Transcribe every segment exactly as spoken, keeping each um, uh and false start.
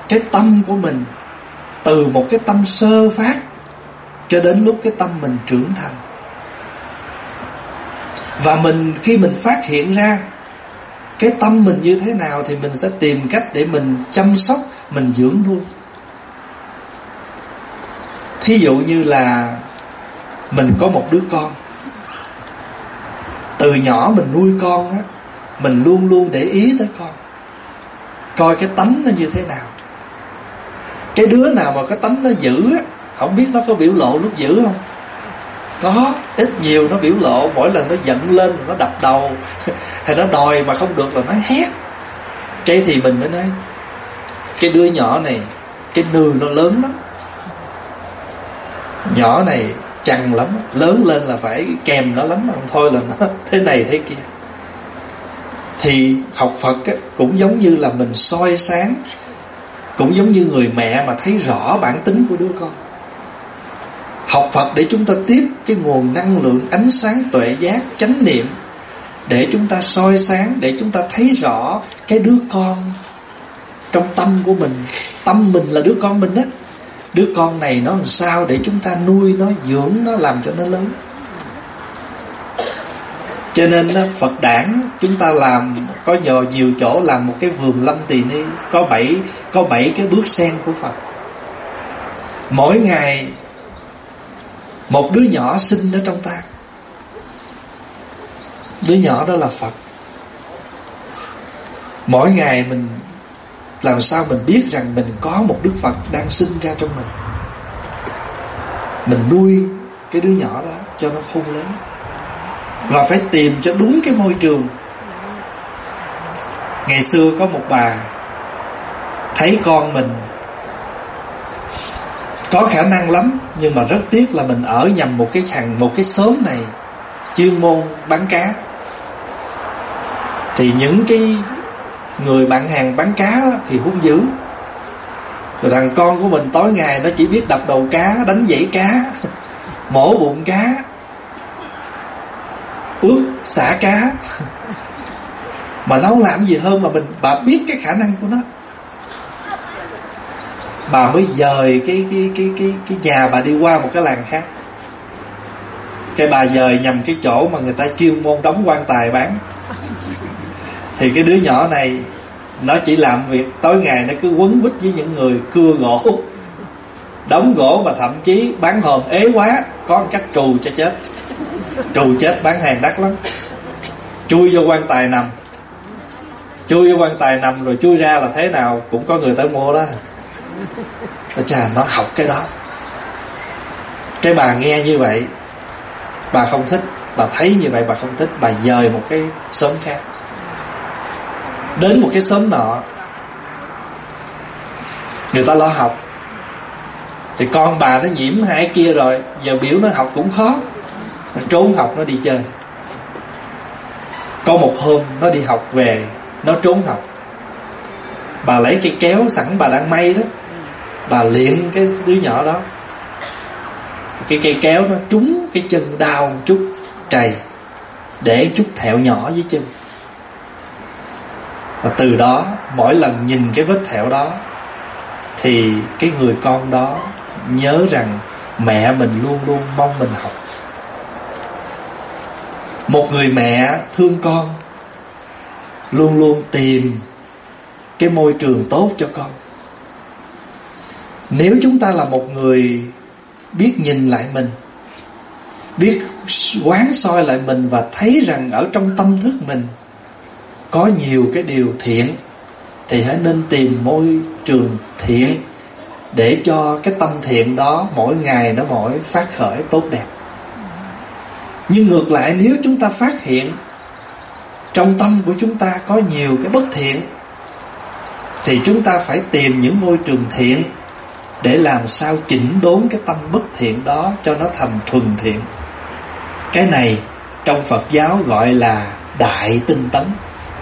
cái tâm của mình từ một cái tâm sơ phát cho đến lúc cái tâm mình trưởng thành. Và mình khi mình phát hiện ra cái tâm mình như thế nào thì mình sẽ tìm cách để mình chăm sóc, mình dưỡng nuôi. Thí dụ như là mình có một đứa con, từ nhỏ mình nuôi con á, mình luôn luôn để ý tới con, coi cái tánh nó như thế nào. Cái đứa nào mà cái tánh nó dữ á, không biết nó có biểu lộ lúc dữ không? Có, ít nhiều nó biểu lộ. Mỗi lần nó giận lên nó đập đầu hay nó đòi mà không được là nó hét. Cái thì mình mới nói cái đứa nhỏ này cái nư nó lớn lắm, nhỏ này chằn lắm, lớn lên là phải kèm nó lắm, không thôi là nó thế này thế kia. Thì học Phật á, cũng giống như là mình soi sáng, cũng giống như người mẹ mà thấy rõ bản tính của đứa con. Học Phật để chúng ta tiếp cái nguồn năng lượng ánh sáng tuệ giác chánh niệm, để chúng ta soi sáng, để chúng ta thấy rõ cái đứa con trong tâm của mình. Tâm mình là đứa con mình á, đứa con này nó làm sao để chúng ta nuôi nó, dưỡng nó, làm cho nó lớn. Cho nên đó, Phật đản chúng ta làm có nhờ nhiều chỗ làm một cái vườn lâm tỳ ni, có bảy có bảy cái bước sen của Phật. Mỗi ngày một đứa nhỏ sinh ở trong ta, đứa nhỏ đó là Phật. Mỗi ngày mình làm sao mình biết rằng mình có một Đức Phật đang sinh ra trong mình. Mình nuôi cái đứa nhỏ đó cho nó khôn lớn, và phải tìm cho đúng cái môi trường. Ngày xưa có một bà thấy con mình có khả năng lắm, nhưng mà rất tiếc là mình ở nhầm một cái hàng một cái xóm này chuyên môn bán cá. Thì những cái người bạn hàng bán cá đó thì hung dữ. Rồi thằng con của mình tối ngày nó chỉ biết đập đầu cá, đánh dãy cá, mổ bụng cá, ướp xả cá, mà nó không làm gì hơn mà mình bà biết cái khả năng của nó. Bà mới dời cái cái cái cái cái nhà bà đi qua một cái làng khác. Cái bà dời nhằm cái chỗ mà người ta chuyên môn đóng quan tài bán. Thì cái đứa nhỏ này nó chỉ làm việc tối ngày nó cứ quấn quýt với những người cưa gỗ, đóng gỗ, mà thậm chí bán hòm ế quá, có một cách trù cho chết. Trù chết bán hàng đắt lắm. Chui vô quan tài nằm, chui vô quan tài nằm rồi chui ra là thế nào cũng có người tới mua đó. Chà, nó học cái đó. Cái bà nghe như vậy bà không thích, bà thấy như vậy bà không thích, bà dời một cái xóm khác. Đến một cái xóm nọ, người ta lo học, thì con bà nó nhiễm hai kia rồi, giờ biểu nó học cũng khó, nó trốn học, nó đi chơi. Có một hôm nó đi học về, nó trốn học. Bà lấy cây kéo sẵn bà đang may đó, bà luyện cái đứa nhỏ đó. Cái cây kéo nó trúng cái chân, đau một chút, trầy, để chút thẹo nhỏ dưới chân. Và từ đó mỗi lần nhìn cái vết thẹo đó thì cái người con đó nhớ rằng mẹ mình luôn luôn mong mình học. Một người mẹ thương con luôn luôn tìm cái môi trường tốt cho con. Nếu chúng ta là một người biết nhìn lại mình, biết quán soi lại mình, và thấy rằng ở trong tâm thức mình có nhiều cái điều thiện, thì hãy nên tìm môi trường thiện để cho cái tâm thiện đó mỗi ngày nó mỗi phát khởi tốt đẹp. Nhưng ngược lại, nếu chúng ta phát hiện trong tâm của chúng ta có nhiều cái bất thiện, thì chúng ta phải tìm những môi trường thiện để làm sao chỉnh đốn cái tâm bất thiện đó cho nó thành thuần thiện. Cái này trong Phật giáo gọi là đại tinh tấn.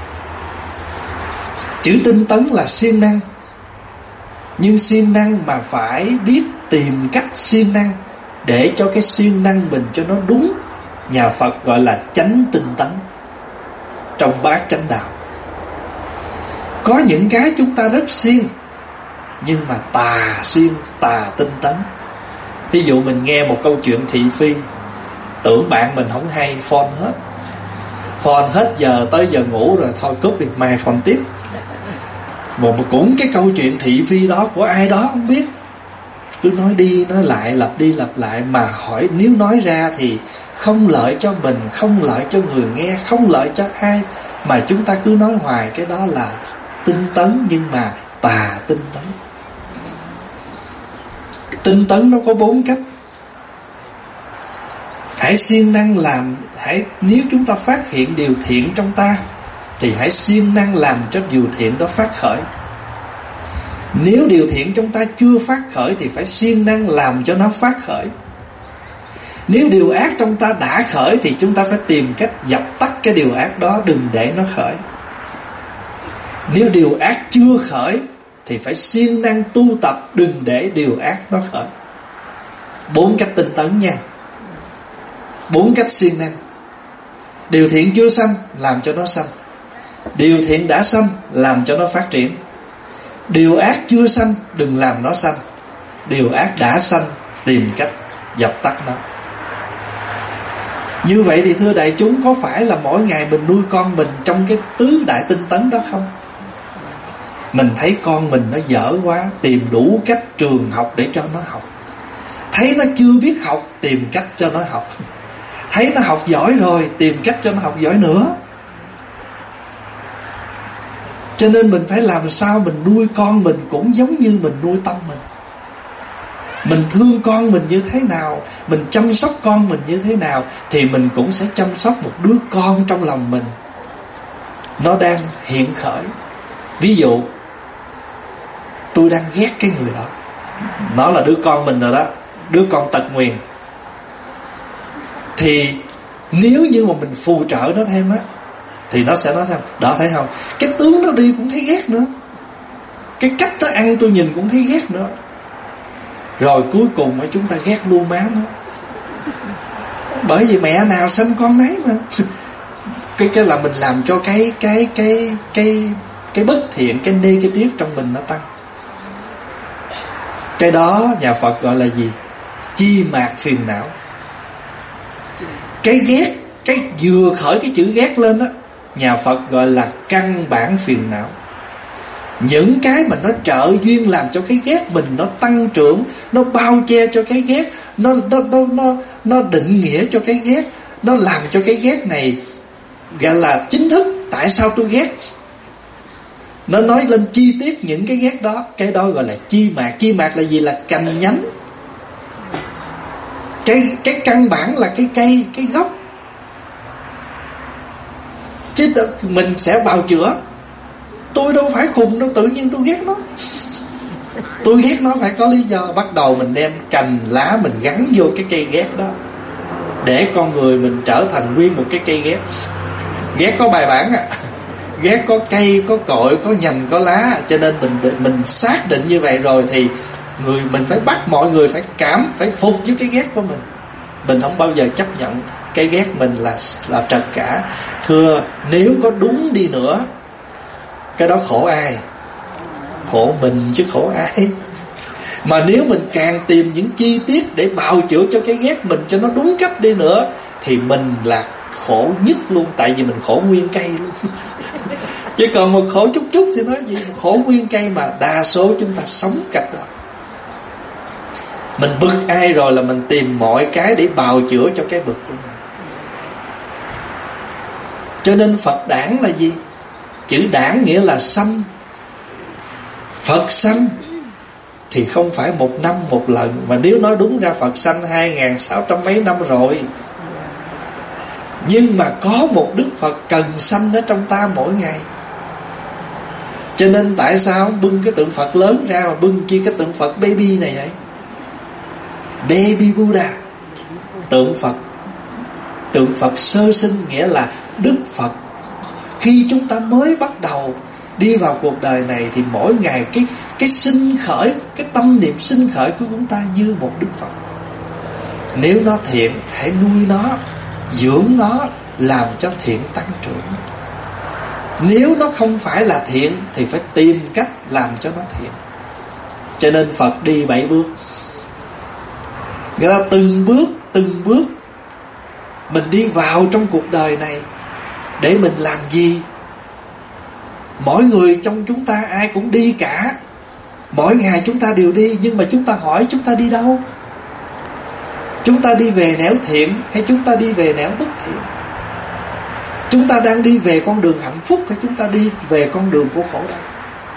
Chữ tinh tấn là siêng năng, nhưng siêng năng mà phải biết tìm cách siêng năng để cho cái siêng năng mình cho nó đúng. Nhà Phật gọi là chánh tinh tấn trong bát chánh đạo. Có những cái chúng ta rất siêng, nhưng mà tà xuyên tà tinh tấn. Ví dụ mình nghe một câu chuyện thị phi, tưởng bạn mình không hay, phone hết. Phone hết giờ, tới giờ ngủ rồi, thôi cúp đi, mai phone tiếp. Một cũng cái câu chuyện thị phi đó của ai đó không biết, cứ nói đi nói lại, lặp đi lặp lại, mà hỏi nếu nói ra thì không lợi cho mình, không lợi cho người nghe, không lợi cho ai, mà chúng ta cứ nói hoài. Cái đó là tinh tấn, nhưng mà tà tinh tấn. Tinh tấn nó có bốn cách. Hãy siêng năng làm, hãy nếu chúng ta phát hiện điều thiện trong ta thì hãy siêng năng làm cho điều thiện đó phát khởi. Nếu điều thiện trong ta chưa phát khởi thì phải siêng năng làm cho nó phát khởi. Nếu điều ác trong ta đã khởi thì chúng ta phải tìm cách dập tắt cái điều ác đó, đừng để nó khởi. Nếu điều ác chưa khởi thì phải siêng năng tu tập, đừng để điều ác nó khởi. Bốn cách tinh tấn nha. Bốn cách siêng năng. Điều thiện chưa sanh, làm cho nó sanh. Điều thiện đã sanh, làm cho nó phát triển. Điều ác chưa sanh, đừng làm nó sanh. Điều ác đã sanh, tìm cách dập tắt nó. Như vậy thì thưa đại chúng, có phải là mỗi ngày mình nuôi con mình trong cái tứ đại tinh tấn đó không? Mình thấy con mình nó dở quá, tìm đủ cách trường học để cho nó học. Thấy nó chưa biết học, tìm cách cho nó học. Thấy nó học giỏi rồi, tìm cách cho nó học giỏi nữa. Cho nên mình phải làm sao mình nuôi con mình cũng giống như mình nuôi tâm mình. Mình thương con mình như thế nào, mình chăm sóc con mình như thế nào, thì mình cũng sẽ chăm sóc một đứa con trong lòng mình, nó đang hiện khởi. Ví dụ tôi đang ghét cái người đó, nó là đứa con mình rồi đó, đứa con tật nguyền, thì nếu như mà mình phù trợ nó thêm á, thì nó sẽ nói thêm, đó thấy không, cái tướng nó đi cũng thấy ghét nữa, cái cách nó ăn tôi nhìn cũng thấy ghét nữa. Rồi cuối cùng chúng ta ghét luôn má nó, bởi vì mẹ nào sanh con nấy mà. Cái cái là mình làm cho cái cái cái cái cái bất thiện, cái negative trong mình nó tăng. Cái đó nhà Phật gọi là gì? Chi mạt phiền não. Cái ghét, cái vừa khởi cái chữ ghét lên đó, nhà Phật gọi là căn bản phiền não. Những cái mà nó trợ duyên làm cho cái ghét mình nó tăng trưởng, nó bao che cho cái ghét, nó nó nó nó nó định nghĩa cho cái ghét, nó làm cho cái ghét này gọi là chính thức. Tại sao tôi ghét? Nó nói lên chi tiết những cái ghét đó. Cái đó gọi là chi mạt. Chi mạt là gì? Là cành nhánh. Cái cái căn bản là cái cây, cái gốc. Chứ tự, mình sẽ bào chữa. Tôi đâu phải khùng đâu, tự nhiên tôi ghét nó. Tôi ghét nó phải có lý do. Bắt đầu mình đem cành lá mình gắn vô cái cây ghét đó, để con người mình trở thành nguyên một cái cây ghét. Ghét có bài bản à, ghét có cây, có cội, có nhành, có lá. Cho nên mình mình xác định như vậy rồi thì người mình phải bắt mọi người phải cảm, phải phục với cái ghét của mình. Mình không bao giờ chấp nhận cái ghét mình là là trật cả. Thưa, nếu có đúng đi nữa, cái đó khổ ai? Khổ mình chứ khổ ai. Mà nếu mình càng tìm những chi tiết để bào chữa cho cái ghét mình cho nó đúng cách đi nữa, thì mình là khổ nhất luôn. Tại vì mình khổ nguyên cây luôn. Chứ còn một khổ chút chút thì nói gì? Khổ nguyên cây mà đa số chúng ta sống cách đó. Mình bực ai rồi là mình tìm mọi cái để bào chữa cho cái bực của mình. Cho nên Phật đản là gì? Chữ đản nghĩa là sanh. Phật sanh thì không phải một năm một lần, mà nếu nói đúng ra Phật sanh hai ngàn sáu trăm mấy năm rồi. Nhưng mà có một Đức Phật cần sanh ở trong ta mỗi ngày. Cho nên tại sao bưng cái tượng Phật lớn ra mà bưng chi cái tượng Phật baby này vậy? Baby Buddha. Tượng Phật, tượng Phật sơ sinh, nghĩa là Đức Phật khi chúng ta mới bắt đầu đi vào cuộc đời này, thì mỗi ngày cái cái sinh khởi, cái tâm niệm sinh khởi của chúng ta như một Đức Phật. Nếu nó thiện, hãy nuôi nó, dưỡng nó, làm cho thiện tăng trưởng. Nếu nó không phải là thiện thì phải tìm cách làm cho nó thiện. Cho nên Phật đi bảy bước. Nghĩa là từng bước từng bước mình đi vào trong cuộc đời này để mình làm gì? Mỗi người trong chúng ta ai cũng đi cả. Mỗi ngày chúng ta đều đi. Nhưng mà chúng ta hỏi chúng ta đi đâu? Chúng ta đi về nẻo thiện hay chúng ta đi về nẻo bất thiện? Chúng ta đang đi về con đường hạnh phúc hay chúng ta đi về con đường của khổ đau?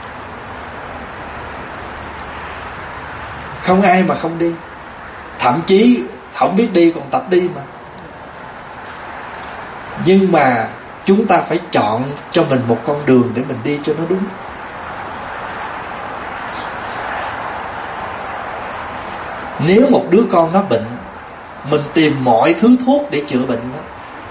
Không ai mà không đi. Thậm chí không biết đi còn tập đi mà. Nhưng mà chúng ta phải chọn cho mình một con đường để mình đi cho nó đúng. Nếu một đứa con nó bệnh, mình tìm mọi thứ thuốc để chữa bệnh đó,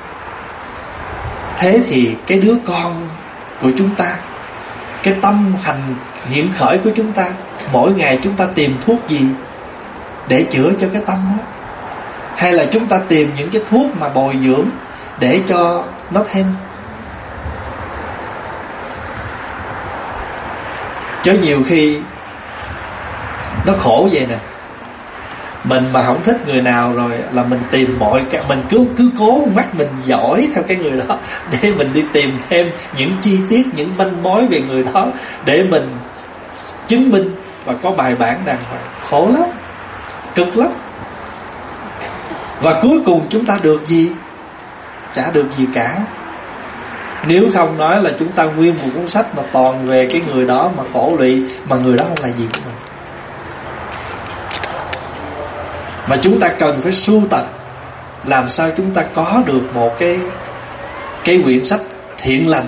thế thì cái đứa con của chúng ta, cái tâm hành hiện khởi của chúng ta, mỗi ngày chúng ta tìm thuốc gì để chữa cho cái tâm đó? Hay là chúng ta tìm những cái thuốc mà bồi dưỡng để cho nó thêm? Chứ nhiều khi nó khổ vậy nè. Mình mà không thích người nào rồi là mình tìm mọi cái, mình cứ cứ cố mắt mình giỏi theo cái người đó để mình đi tìm thêm những chi tiết, những manh mối về người đó để mình chứng minh và có bài bản đàng hoàng. Khổ lắm, cực lắm. Và cuối cùng chúng ta được gì? Chả được gì cả. Nếu không nói là chúng ta nguyên một cuốn sách mà toàn về cái người đó mà khổ lụy, mà người đó không là gì của mình. Mà chúng ta cần phải sưu tập làm sao chúng ta có được một cái cái quyển sách thiện lành.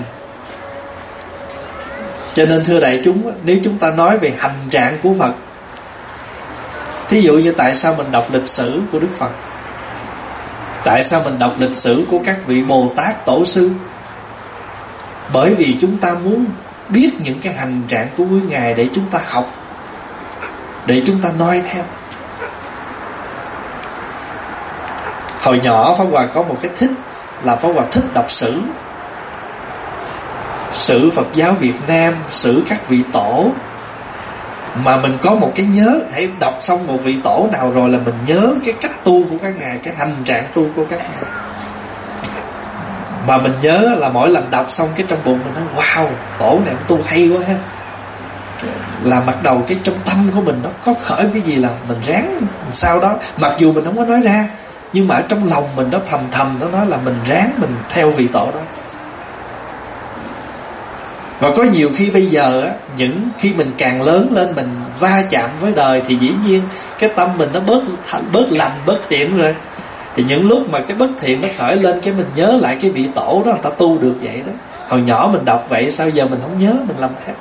Cho nên thưa đại chúng, nếu chúng ta nói về hành trạng của Phật, thí dụ như tại sao mình đọc lịch sử của Đức Phật, tại sao mình đọc lịch sử của các vị Bồ Tát Tổ sư? Bởi vì chúng ta muốn biết những cái hành trạng của quý Ngài để chúng ta học, để chúng ta noi theo. Hồi nhỏ Pháp Hòa có một cái thích là Pháp Hòa thích đọc sử. Sử Phật giáo Việt Nam, sử các vị tổ. Mà mình có một cái nhớ, hãy đọc xong một vị tổ nào rồi là mình nhớ cái cách tu của các ngài, cái hành trạng tu của các ngài. Mà mình nhớ là mỗi lần đọc xong cái trong bụng mình nói wow, tổ này tu hay quá ha. Là bắt đầu cái trong tâm của mình nó có khởi cái gì là mình ráng sau đó. Mặc dù mình không có nói ra, nhưng mà ở trong lòng mình nó thầm thầm nó nói là mình ráng mình theo vị tổ đó. Và có nhiều khi bây giờ á, những khi mình càng lớn lên, mình va chạm với đời thì dĩ nhiên cái tâm mình nó bớt bớt lành, bớt thiện rồi. Thì những lúc mà cái bất thiện nó khởi lên, cái mình nhớ lại cái vị tổ đó người ta tu được vậy đó. Hồi nhỏ mình đọc vậy, sao giờ mình không nhớ, mình làm theo.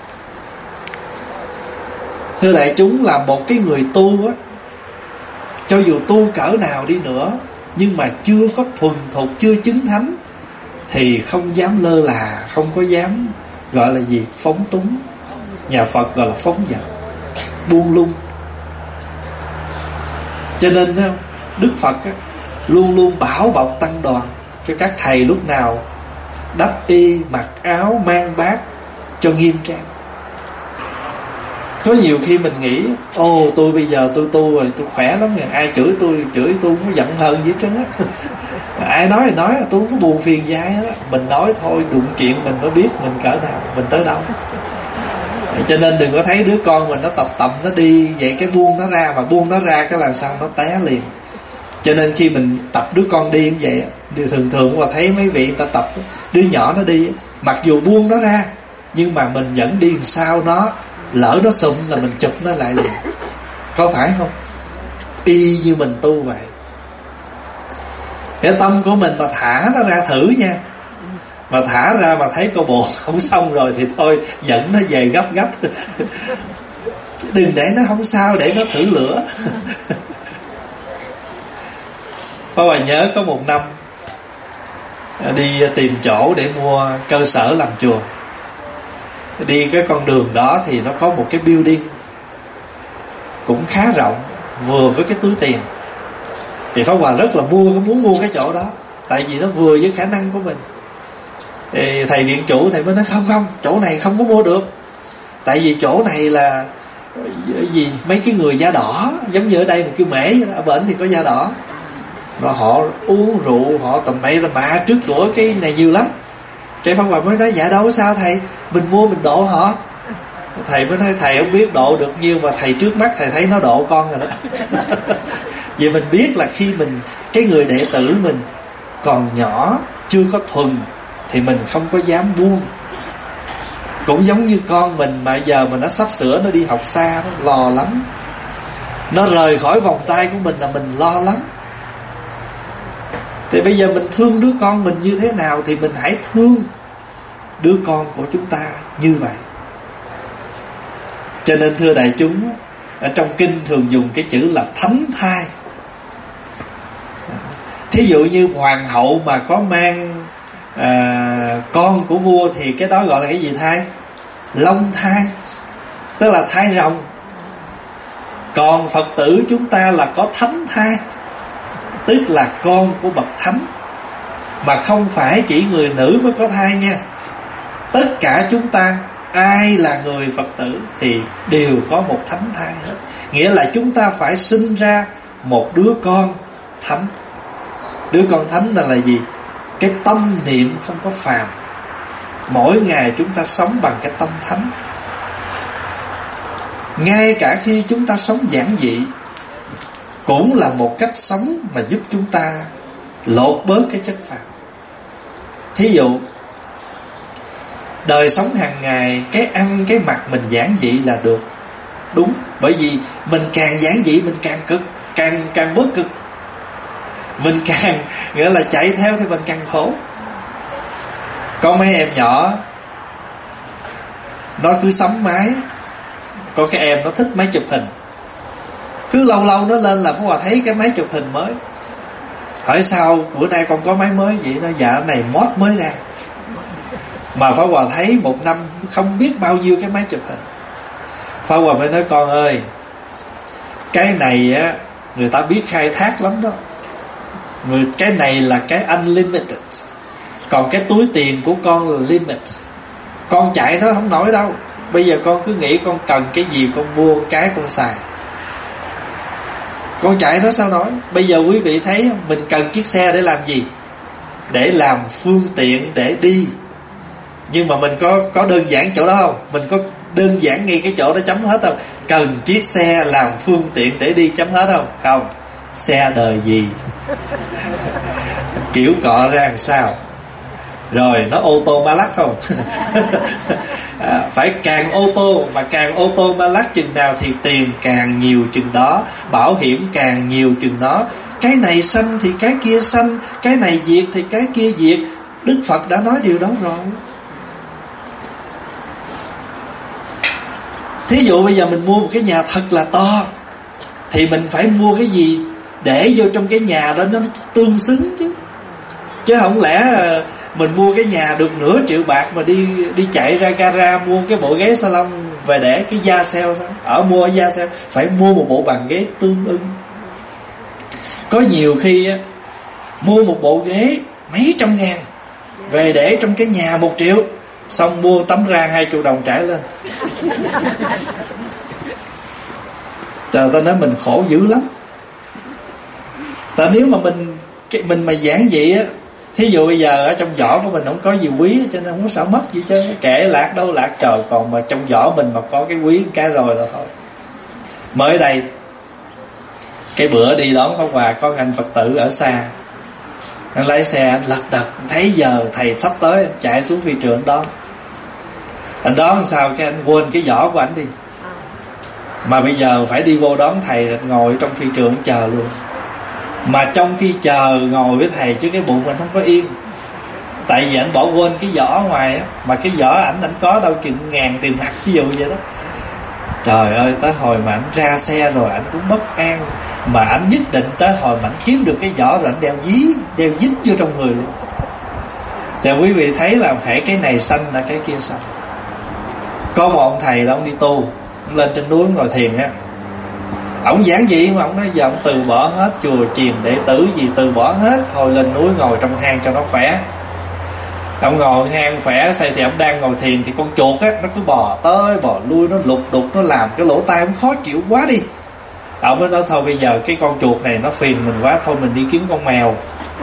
Thưa đại chúng, là một cái người tu á, cho dù tu cỡ nào đi nữa, nhưng mà chưa có thuần thục, chưa chứng thánh, thì không dám lơ là, không có dám gọi là gì, phóng túng. Nhà Phật gọi là phóng dật, buông lung. Cho nên Đức Phật luôn luôn bảo bọc tăng đoàn cho các thầy lúc nào đắp y, mặc áo, mang bát cho nghiêm trang. Có nhiều khi mình nghĩ ồ tôi bây giờ tôi tu rồi, tôi khỏe lắm rồi, ai chửi tôi chửi tôi không có giận hơn gì hết trơn á. Ai nói thì nói, tôi không có buồn phiền gì ai hết á. Mình nói thôi, đụng chuyện mình mới biết mình cỡ nào, mình tới đâu. Cho nên đừng có thấy đứa con mình nó tập tập nó đi vậy cái buông nó ra, mà buông nó ra cái làm sao nó té liền. Cho nên khi mình tập đứa con đi như vậy, điều thường thường mà thấy mấy vị ta tập đứa nhỏ nó đi, mặc dù buông nó ra nhưng mà mình vẫn đi làm sao nó lỡ nó sụm là mình chụp nó lại liền. Có phải không? Y như mình tu vậy. Cái tâm của mình mà thả nó ra thử nha, mà thả ra mà thấy cô bộ không xong rồi thì thôi, dẫn nó về gấp gấp. Đừng để nó không sao, để nó thử lửa. Pháp Hòa nhớ có một năm đi tìm chỗ để mua cơ sở làm chùa. Đi cái con đường đó thì nó có một cái building cũng khá rộng, vừa với cái túi tiền. Thì Pháp Hòa rất là mua muốn mua cái chỗ đó, tại vì nó vừa với khả năng của mình. Thì thầy viện chủ thầy mới nói không không, chỗ này không có mua được, tại vì chỗ này là gì mấy cái người da đỏ, giống như ở đây mình kêu mễ, ở bển thì có da đỏ, rồi họ uống rượu, họ tầm bậy tầm bạ trước cửa cái này nhiều lắm. Cái Pháp Hòa mới nói dạ đâu có sao thầy, mình mua mình độ họ. Thầy mới nói thầy không biết độ được nhiêu, mà thầy trước mắt thầy thấy nó độ con rồi đó. Vậy mình biết là khi mình, cái người đệ tử mình còn nhỏ, chưa có thuần, thì mình không có dám buông. Cũng giống như con mình mà giờ mình nó sắp sửa nó đi học xa, nó lo lắm. Nó rời khỏi vòng tay của mình là mình lo lắm. Thì bây giờ mình thương đứa con mình như thế nào thì mình hãy thương đứa con của chúng ta như vậy. Cho nên thưa đại chúng, ở trong kinh thường dùng cái chữ là thánh thai. Thí dụ như hoàng hậu mà có mang à, con của vua thì cái đó gọi là cái gì thai? Long thai, tức là thai rồng. Còn Phật tử chúng ta là có thánh thai, tức là con của bậc thánh. Mà không phải chỉ người nữ mới có thai nha. Tất cả chúng ta, ai là người Phật tử thì đều có một thánh thai hết. Nghĩa là chúng ta phải sinh ra một đứa con thánh. Đứa con thánh là, là gì? Cái tâm niệm không có phàm. Mỗi ngày chúng ta sống bằng cái tâm thánh. Ngay cả khi chúng ta sống giản dị cũng là một cách sống mà giúp chúng ta lột bớt cái chất phàm. Thí dụ đời sống hàng ngày, cái ăn cái mặc mình giản dị là được, đúng. Bởi vì mình càng giản dị mình càng cực, càng càng bớt cực. Mình càng nghĩa là chạy theo thì mình càng khổ. Có mấy em nhỏ nó cứ sắm máy. Có cái em nó thích máy chụp hình, cứ lâu lâu nó lên là Pháp Hòa thấy cái máy chụp hình mới. Hỏi sao bữa nay con có máy mới vậy? Nó dạ này mod mới ra. Mà Pháp Hòa thấy một năm không biết bao nhiêu cái máy chụp hình. Pháp Hòa mới nói con ơi, cái này á người ta biết khai thác lắm đó. Người, cái này là cái unlimited. Còn cái túi tiền của con là limit. Con chạy nó không nổi đâu. Bây giờ con cứ nghĩ con cần cái gì con mua cái con xài. Con chạy nó sao nổi. Bây giờ quý vị thấy không? Mình cần chiếc xe để làm gì? Để làm phương tiện để đi. Nhưng mà mình có có đơn giản chỗ đó không? Mình có đơn giản ngay cái chỗ đó chấm hết không? Cần chiếc xe làm phương tiện để đi chấm hết không? Không. Xe đời gì? Kiểu cọ ra làm sao? Rồi nó ô tô ma lắc không? À, phải càng ô tô, mà càng ô tô ma lắc chừng nào thì tiền càng nhiều chừng đó, bảo hiểm càng nhiều chừng đó. Cái này sanh thì cái kia sanh, cái này diệt thì cái kia diệt. Đức Phật đã nói điều đó rồi. Thí dụ bây giờ mình mua một cái nhà thật là to, thì mình phải mua cái gì để vô trong cái nhà đó nó tương xứng chứ. Chứ không lẽ mình mua cái nhà được nửa triệu bạc mà đi đi chạy ra gara mua cái bộ ghế salon về để cái da sale sao? Ở mua ở da sale phải mua một bộ bàn ghế tương ưng. Có nhiều khi á, mua một bộ ghế mấy trăm ngàn về để trong cái nhà một triệu, xong mua tấm ra hai triệu đồng trải lên. Trời, ta nói mình khổ dữ lắm. Tại nếu mà mình cái mình mà giản dị á, thí dụ bây giờ ở trong giỏ của mình không có gì quý, cho nên không có sợ mất gì chứ. Kệ lạc đâu lạc trời. Còn mà trong giỏ mình mà có cái quý cái rồi là thôi. Mới đây cái bữa đi đón Pháp Hòa, có anh Phật tử ở xa, anh lái xe, anh lật đật, thấy giờ thầy sắp tới, anh chạy xuống phi trường đón. Anh đón sao cái anh quên cái giỏ của anh đi. Mà bây giờ phải đi vô đón thầy, ngồi trong phi trường chờ luôn. Mà trong khi chờ ngồi với thầy chứ cái bụng mình không có yên. Tại vì anh bỏ quên cái giỏ ngoài á. Mà cái giỏ ảnh ảnh có đâu chừng ngàn tiền mặt ví dụ vậy đó. Trời ơi, tới hồi mà ảnh ra xe rồi ảnh cũng bất an. Mà ảnh nhất định tới hồi mà ảnh kiếm được cái giỏ rồi ảnh đeo dí, đeo dính vô trong người luôn. Thì quý vị thấy là hễ cái này sanh là cái kia sanh. Có một ông thầy đó, ông đi tu, ông lên trên núi ngồi thiền á. Ông giảng gì mà ông nói giờ ông từ bỏ hết chùa chiền đệ tử gì, từ bỏ hết, thôi lên núi ngồi trong hang cho nó khỏe. Ông ngồi hang khỏe thì ông đang ngồi thiền, thì con chuột á nó cứ bò tới bò lui, nó lục đục, nó làm cái lỗ tai ông khó chịu quá đi. Ông mới nói thôi bây giờ cái con chuột này nó phiền mình quá, thôi mình đi kiếm con mèo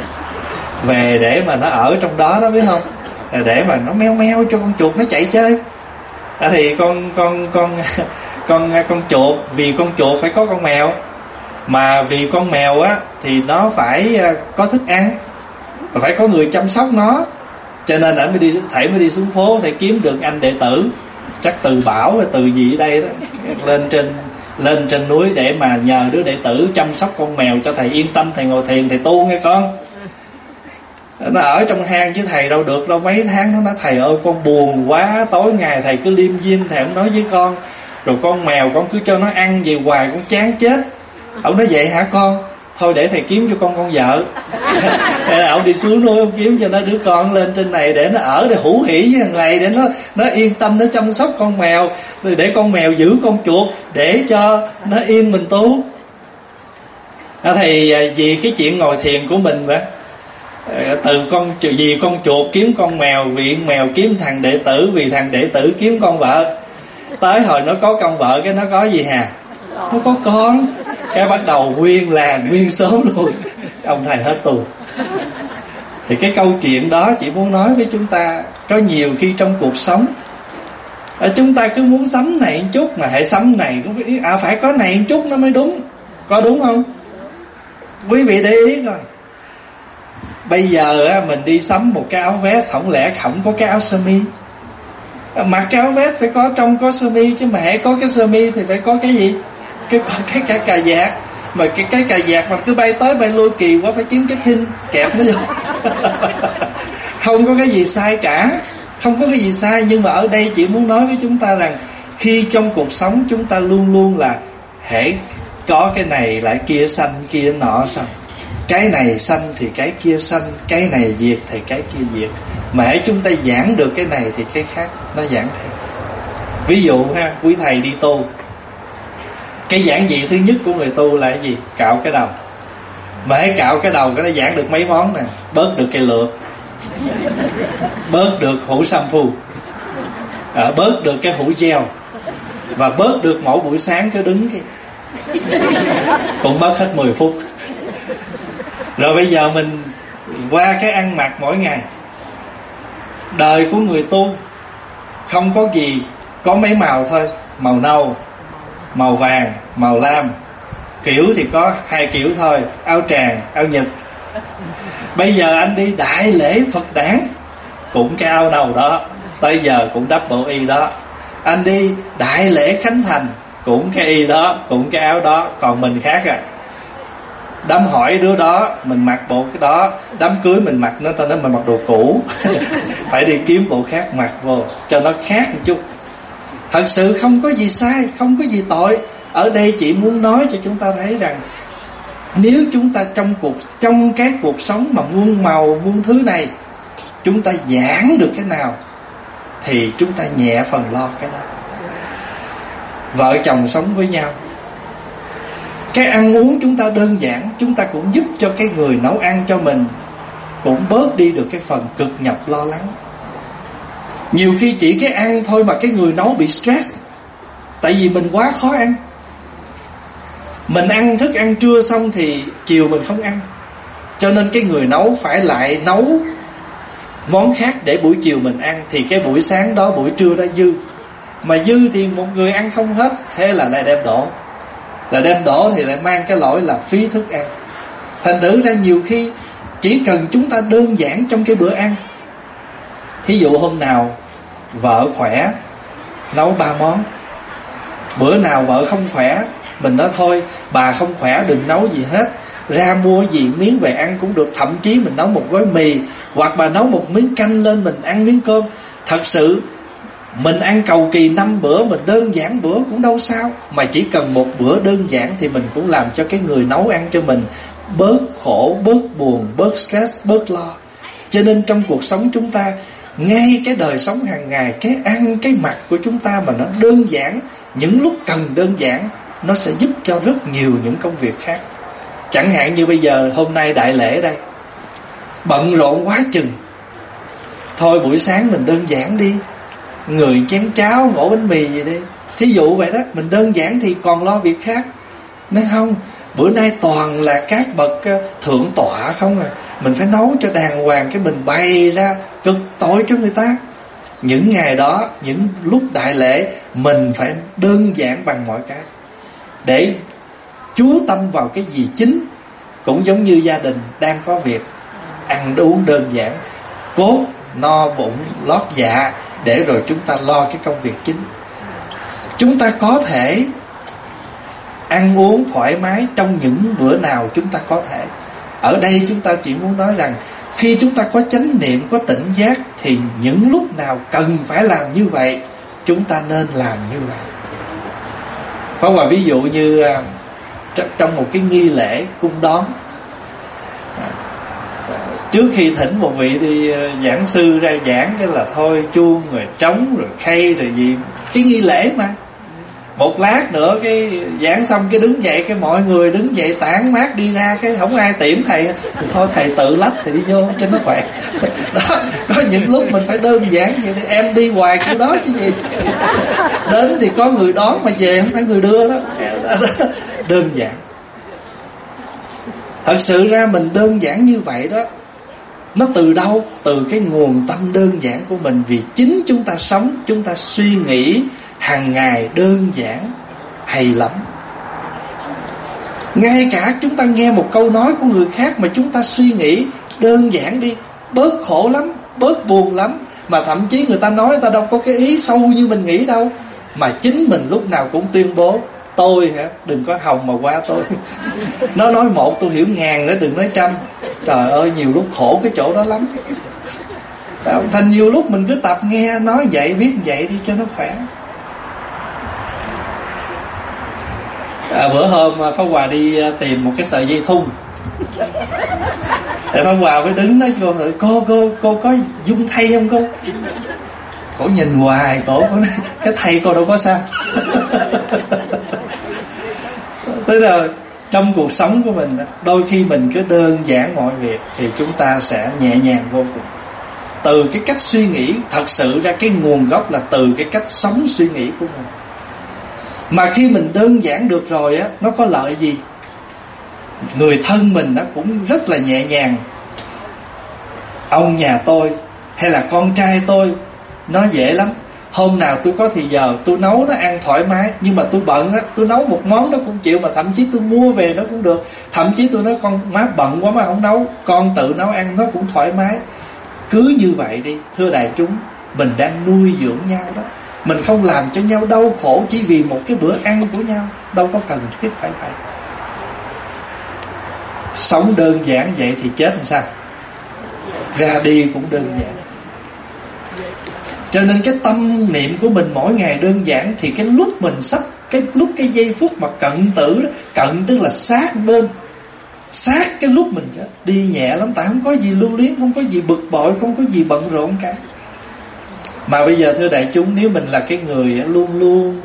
về để mà nó ở trong đó đó, biết không, để mà nó meo meo cho con chuột nó chạy chơi. À, thì con con con con con chuột, vì con chuột phải có con mèo, mà vì con mèo á thì nó phải có thức ăn, phải có người chăm sóc nó, cho nên ảnh mới đi, thầy mới đi xuống phố để kiếm được anh đệ tử, chắc từ Bảo hay từ gì ở đây đó, lên trên lên trên núi để mà nhờ đứa đệ tử chăm sóc con mèo cho thầy yên tâm, thầy ngồi thiền thầy tu nghe con. Nó ở trong hang chứ thầy đâu được đâu. Mấy tháng nó nói thầy ơi con buồn quá, tối ngày thầy cứ liêm diêm, thầy không nói với con, rồi con mèo con cứ cho nó ăn về hoài con chán chết. Ông nói vậy hả con, thôi để thầy kiếm cho con con vợ. Thế là ông đi xuống núi ông kiếm cho nó đứa con lên trên này để nó ở, để hữu hỉ với thằng này, để nó nó yên tâm nó chăm sóc con mèo, rồi để con mèo giữ con chuột để cho nó yên mình tu. À, thì vì cái chuyện ngồi thiền của mình mà, từ con vì con chuột kiếm con mèo, vì mèo kiếm thằng đệ tử, vì thằng đệ tử kiếm con vợ, tới hồi nó có con vợ cái nó có gì hà, nó có con, cái bắt đầu nguyên làng nguyên xóm luôn, ông thầy hết tu. Thì cái câu chuyện đó chỉ muốn nói với chúng ta, có nhiều khi trong cuộc sống chúng ta cứ muốn sắm này một chút, mà hệ sắm này cũng phải, à, phải có này một chút nó mới đúng. Có đúng không? Quý vị để ý coi, bây giờ á, mình đi sắm một cái áo vest, không lẽ không có cái áo sơ mi? Mặc cái áo vest phải có trong có sơ mi chứ, mà hãy có cái sơ mi thì phải có cái gì? Cái cái cái cà vạt. Mà cái cái cà vạt mà cứ bay tới bay lui kỳ quá, phải kiếm cái pin kẹp nó vô. Không có cái gì sai cả, không có cái gì sai. Nhưng mà ở đây chỉ muốn nói với chúng ta rằng, khi trong cuộc sống chúng ta luôn luôn là hễ có cái này lại kia xanh, kia nọ xanh, cái này xanh thì cái kia xanh, cái này diệt thì cái kia diệt. Mà hễ chúng ta giảng được cái này thì cái khác nó giảng theo. Ví dụ ha, quý thầy đi tu, cái giảng dị thứ nhất của người tu là cái gì? Cạo cái đầu. Mà hãy cạo cái đầu cái nó giảng được mấy món nè: bớt được cây lược, bớt được hũ shampoo, à, bớt được cái hũ gel, và bớt được mỗi buổi sáng cứ đứng cái cũng mất hết mười phút. Rồi bây giờ mình qua cái ăn mặc mỗi ngày. Đời của người tu không có gì, có mấy màu thôi: màu nâu, màu vàng, màu lam. Kiểu thì có hai kiểu thôi: áo tràng, áo nhật. Bây giờ anh đi đại lễ Phật đản cũng cái áo nâu đó, tới giờ cũng đắp bộ y đó. Anh đi đại lễ Khánh Thành cũng cái y đó, cũng cái áo đó. Còn mình khác à, đám hỏi đứa đó mình mặc bộ cái đó, đám cưới mình mặc nó, tao nói mình mặc đồ cũ. Phải đi kiếm bộ khác mặc vô cho nó khác một chút. Thật sự không có gì sai, không có gì tội. Ở đây chị muốn nói cho chúng ta thấy rằng, nếu chúng ta trong cuộc trong cái cuộc sống mà muôn màu muôn thứ này, chúng ta giảng được cái nào thì chúng ta nhẹ phần lo cái đó. Vợ chồng sống với nhau, cái ăn uống chúng ta đơn giản, chúng ta cũng giúp cho cái người nấu ăn cho mình cũng bớt đi được cái phần cực nhọc lo lắng. Nhiều khi chỉ cái ăn thôi mà cái người nấu bị stress, tại vì mình quá khó ăn. Mình ăn thức ăn trưa xong thì chiều mình không ăn, cho nên cái người nấu phải lại nấu món khác để buổi chiều mình ăn, thì cái buổi sáng đó, buổi trưa đó dư. Mà dư thì một người ăn không hết, thế là lại đem đổ. Là đem đổ thì lại mang cái lỗi là phí thức ăn. Thành thử ra nhiều khi chỉ cần chúng ta đơn giản trong cái bữa ăn. Thí dụ hôm nào vợ khỏe, nấu ba món. Bữa nào vợ không khỏe, mình nói thôi bà không khỏe đừng nấu gì hết, ra mua gì miếng về ăn cũng được. Thậm chí mình nấu một gói mì, hoặc bà nấu một miếng canh lên mình ăn miếng cơm. Thật sự mình ăn cầu kỳ năm bữa, mình đơn giản bữa cũng đâu sao. Mà chỉ cần một bữa đơn giản thì mình cũng làm cho cái người nấu ăn cho mình bớt khổ, bớt buồn, bớt stress, bớt lo. Cho nên trong cuộc sống chúng ta, ngay cái đời sống hàng ngày, cái ăn, cái mặc của chúng ta mà nó đơn giản, những lúc cần đơn giản, nó sẽ giúp cho rất nhiều những công việc khác. Chẳng hạn như bây giờ hôm nay đại lễ đây, bận rộn quá chừng, thôi buổi sáng mình đơn giản đi, người chén cháo ngổ bánh mì gì đi, thí dụ vậy đó. Mình đơn giản thì còn lo việc khác. Nói không, bữa nay toàn là các bậc thượng tọa không à, mình phải nấu cho đàng hoàng, cái mình bày ra cực tội cho người ta. Những ngày đó, những lúc đại lễ, mình phải đơn giản bằng mọi cái, để chú tâm vào cái gì chính. Cũng giống như gia đình đang có việc, ăn uống đơn giản, cốt no bụng lót dạ, để rồi chúng ta lo cái công việc chính. Chúng ta có thể ăn uống thoải mái trong những bữa nào chúng ta có thể. Ở đây chúng ta chỉ muốn nói rằng khi chúng ta có chánh niệm, có tỉnh giác, thì những lúc nào cần phải làm như vậy, chúng ta nên làm như vậy. Phải và ví dụ như trong một cái nghi lễ cung đón, trước khi thỉnh một vị thì giảng sư ra giảng cái là thôi chuông rồi trống rồi khay rồi gì, cái nghi lễ mà. Một lát nữa cái giảng xong cái đứng dậy, cái mọi người đứng dậy tản mát đi ra, cái không ai tiễn thầy, thì thôi thầy tự lách thì đi vô cho nó khỏe. Đó, có những lúc mình phải đơn giản vậy, em đi hoài kiểu đó chứ gì. Đến thì có người đón mà về không phải người đưa đó. Đơn giản. Thật sự ra mình đơn giản như vậy đó, nó từ đâu? Từ cái nguồn tâm đơn giản của mình. Vì chính chúng ta sống, chúng ta suy nghĩ hàng ngày đơn giản hay lắm. Ngay cả chúng ta nghe một câu nói của người khác mà chúng ta suy nghĩ đơn giản đi, bớt khổ lắm, bớt buồn lắm. Mà thậm chí người ta nói, người ta đâu có cái ý sâu như mình nghĩ đâu. Mà chính mình lúc nào cũng tuyên bố tôi hả, đừng có hòng mà qua tôi. Nó nói một tôi hiểu ngàn nữa, đừng nói trăm. Trời ơi, nhiều lúc khổ cái chỗ đó lắm. Thành nhiều lúc mình cứ tập nghe nói vậy, biết vậy đi cho nó khỏe. À, bữa hôm Pháp Hòa đi tìm một cái sợi dây thun, thì Pháp Hòa mới đứng nói cô, cô cô cô có dung thay không cô? Cổ nhìn hoài, cổ có nói, cái thay cô đâu có sao. Tức là trong cuộc sống của mình, đôi khi mình cứ đơn giản mọi việc thì chúng ta sẽ nhẹ nhàng vô cùng. Từ cái cách suy nghĩ, thật sự ra cái nguồn gốc là từ cái cách sống suy nghĩ của mình. Mà khi mình đơn giản được rồi á, nó có lợi gì? Người thân mình nó cũng rất là nhẹ nhàng. Ông nhà tôi hay là con trai tôi, nó dễ lắm. Hôm nào tôi có thì giờ tôi nấu nó ăn thoải mái. Nhưng mà tôi bận á, tôi nấu một món nó cũng chịu. Mà thậm chí tôi mua về nó cũng được. Thậm chí tôi nói con má bận quá má không nấu, con tự nấu ăn nó cũng thoải mái. Cứ như vậy đi, thưa đại chúng, mình đang nuôi dưỡng nhau đó. Mình không làm cho nhau đau khổ chỉ vì một cái bữa ăn của nhau. Đâu có cần thiết phải vậy. Sống đơn giản vậy thì chết làm sao? Ra đi cũng đơn giản. Cho nên cái tâm niệm của mình mỗi ngày đơn giản, thì cái lúc mình sắp, cái lúc cái giây phút mà cận tử đó, cận tức là sát bên, sát cái lúc mình chết, đi nhẹ lắm. Tại không có gì lưu luyến, không có gì bực bội, không có gì bận rộn cả. Mà bây giờ thưa đại chúng, nếu mình là cái người luôn luôn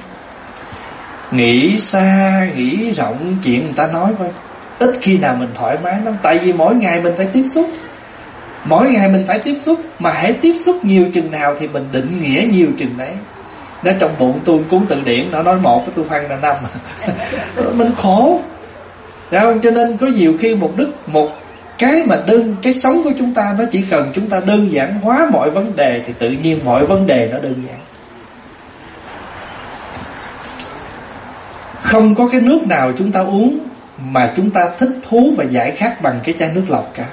nghĩ xa, nghĩ rộng chuyện người ta nói thôi, ít khi nào mình thoải mái lắm. Tại vì mỗi ngày mình phải tiếp xúc, mỗi ngày mình phải tiếp xúc. Mà hãy tiếp xúc nhiều chừng nào thì mình định nghĩa nhiều chừng đấy. Nó trong bụng tôi cuốn từ điển, nó nói một, cái tôi phân là năm. Mình khổ. Đấy không? Cho nên có nhiều khi một đức, một cái mà đơn, cái sống của chúng ta nó chỉ cần chúng ta đơn giản hóa mọi vấn đề, thì tự nhiên mọi vấn đề nó đơn giản. Không có cái nước nào chúng ta uống mà chúng ta thích thú và giải khát bằng cái chai nước lọc cả.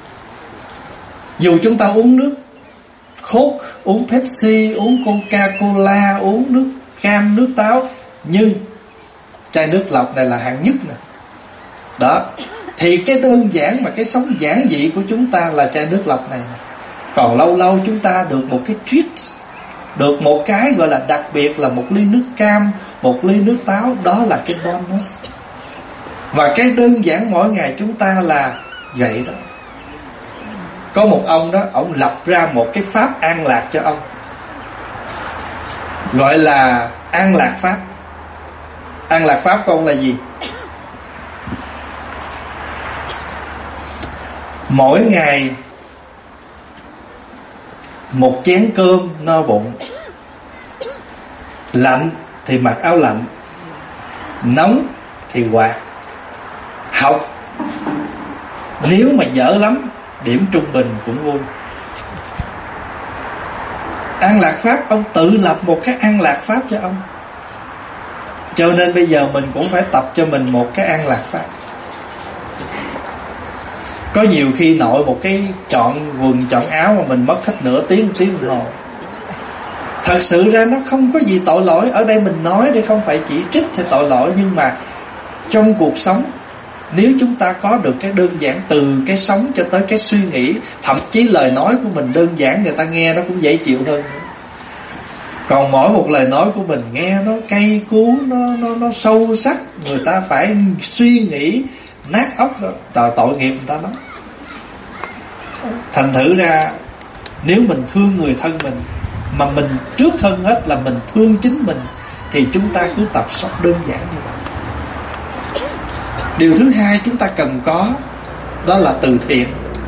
Dù chúng ta uống nước Coke, uống Pepsi, uống Coca-Cola, uống nước cam, nước táo, nhưng chai nước lọc này là hạng nhất nè. Đó. Thì cái đơn giản mà cái sống giản dị của chúng ta là chai nước lọc này nè. Còn lâu lâu chúng ta được một cái treat, được một cái gọi là đặc biệt, là một ly nước cam, một ly nước táo, đó là cái bonus. Và cái đơn giản mỗi ngày chúng ta là vậy đó. Có một ông đó, ông lập ra một cái pháp an lạc cho ông, gọi là an lạc pháp. An lạc pháp của ông là gì? Mỗi ngày một chén cơm no bụng, lạnh thì mặc áo lạnh, nóng thì quạt. Học nếu mà dở lắm, điểm trung bình cũng vui. An Lạc Pháp, ông tự lập một cái An Lạc Pháp cho ông. Cho nên bây giờ mình cũng phải tập cho mình một cái An Lạc Pháp. Có nhiều khi nội một cái chọn quần chọn áo mà mình mất hết nửa tiếng tiếng đồng hồ. Thật sự ra nó không có gì tội lỗi. Ở đây mình nói để không phải chỉ trích thì tội lỗi, nhưng mà trong cuộc sống, nếu chúng ta có được cái đơn giản, từ cái sống cho tới cái suy nghĩ, thậm chí lời nói của mình đơn giản, người ta nghe nó cũng dễ chịu hơn. Còn mỗi một lời nói của mình nghe nó cay cú, nó nó nó sâu sắc, người ta phải suy nghĩ nát óc đó, tội tội nghiệp người ta lắm. Thành thử ra nếu mình thương người thân mình, mà mình trước hơn hết là mình thương chính mình, thì chúng ta cứ tập sống đơn giản như vậy. Điều thứ hai chúng ta cần có, đó là từ thiện.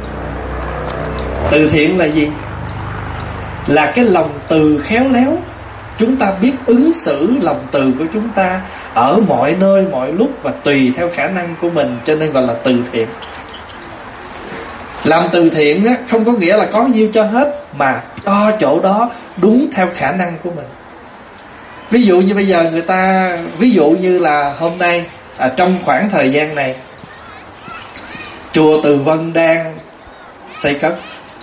Từ thiện là gì? Là cái lòng từ khéo léo. Chúng ta biết ứng xử lòng từ của chúng ta ở mọi nơi mọi lúc và tùy theo khả năng của mình, cho nên gọi là từ thiện. Làm từ thiện á, không có nghĩa là có nhiêu cho hết, mà cho chỗ đó đúng theo khả năng của mình. Ví dụ như bây giờ người ta, ví dụ như là hôm nay, à, trong khoảng thời gian này, chùa Từ Vân đang xây cất.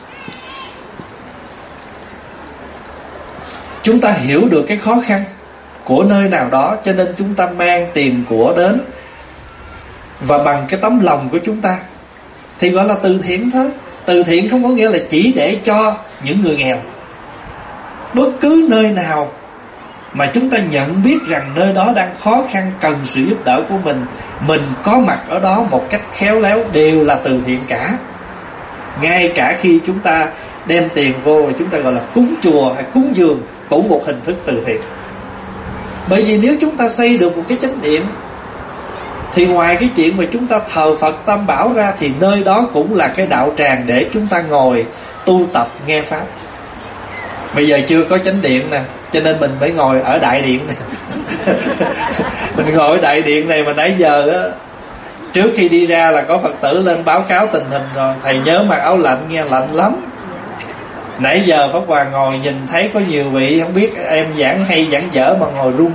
Chúng ta hiểu được cái khó khăn của nơi nào đó, cho nên chúng ta mang tiền của đến, và bằng cái tấm lòng của chúng ta thì gọi là từ thiện thôi. Từ thiện không có nghĩa là chỉ để cho những người nghèo. Bất cứ nơi nào mà chúng ta nhận biết rằng nơi đó đang khó khăn, cần sự giúp đỡ của mình, mình có mặt ở đó một cách khéo léo, đều là từ thiện cả. Ngay cả khi chúng ta đem tiền vô và chúng ta gọi là cúng chùa hay cúng dường, cũng một hình thức từ thiện. Bởi vì nếu chúng ta xây được một cái chánh điện, thì ngoài cái chuyện mà chúng ta thờ Phật Tam Bảo ra, thì nơi đó cũng là cái đạo tràng để chúng ta ngồi tu tập nghe Pháp. Bây giờ chưa có chánh điện nè, cho nên mình phải ngồi ở đại điện này. Mình ngồi ở đại điện này mà nãy giờ á, trước khi đi ra là có Phật tử lên báo cáo tình hình rồi. Thầy nhớ mặc áo lạnh nghe, lạnh lắm. Nãy giờ Pháp Hòa ngồi nhìn thấy có nhiều vị không biết em giảng hay giảng dở mà ngồi run.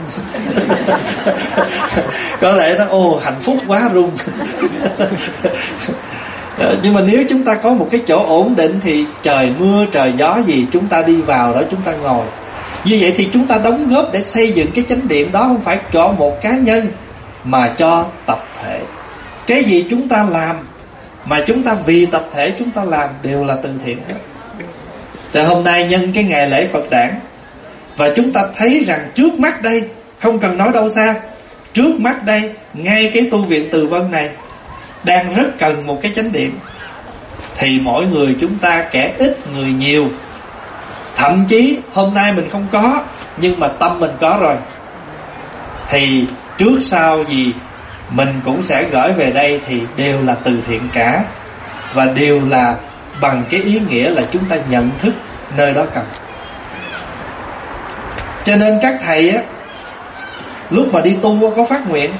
Có thể nó ô hạnh phúc quá run. Nhưng mà nếu chúng ta có một cái chỗ ổn định, thì trời mưa trời gió gì chúng ta đi vào đó chúng ta ngồi. Như vậy thì chúng ta đóng góp để xây dựng cái chánh điện đó, không phải cho một cá nhân mà cho tập thể. Cái gì chúng ta làm mà chúng ta vì tập thể chúng ta làm đều là từ thiện hết. Rồi hôm nay nhân cái ngày lễ Phật Đản, và chúng ta thấy rằng trước mắt đây, không cần nói đâu xa, trước mắt đây, ngay cái tu viện Từ Vân này đang rất cần một cái chánh điện. Thì mỗi người chúng ta, kẻ ít người nhiều, thậm chí hôm nay mình không có, nhưng mà tâm mình có rồi, thì trước sau gì mình cũng sẽ gửi về đây, thì đều là từ thiện cả, và đều là bằng cái ý nghĩa là chúng ta nhận thức nơi đó cần. Cho nên các thầy á, lúc mà đi tu có phát nguyện: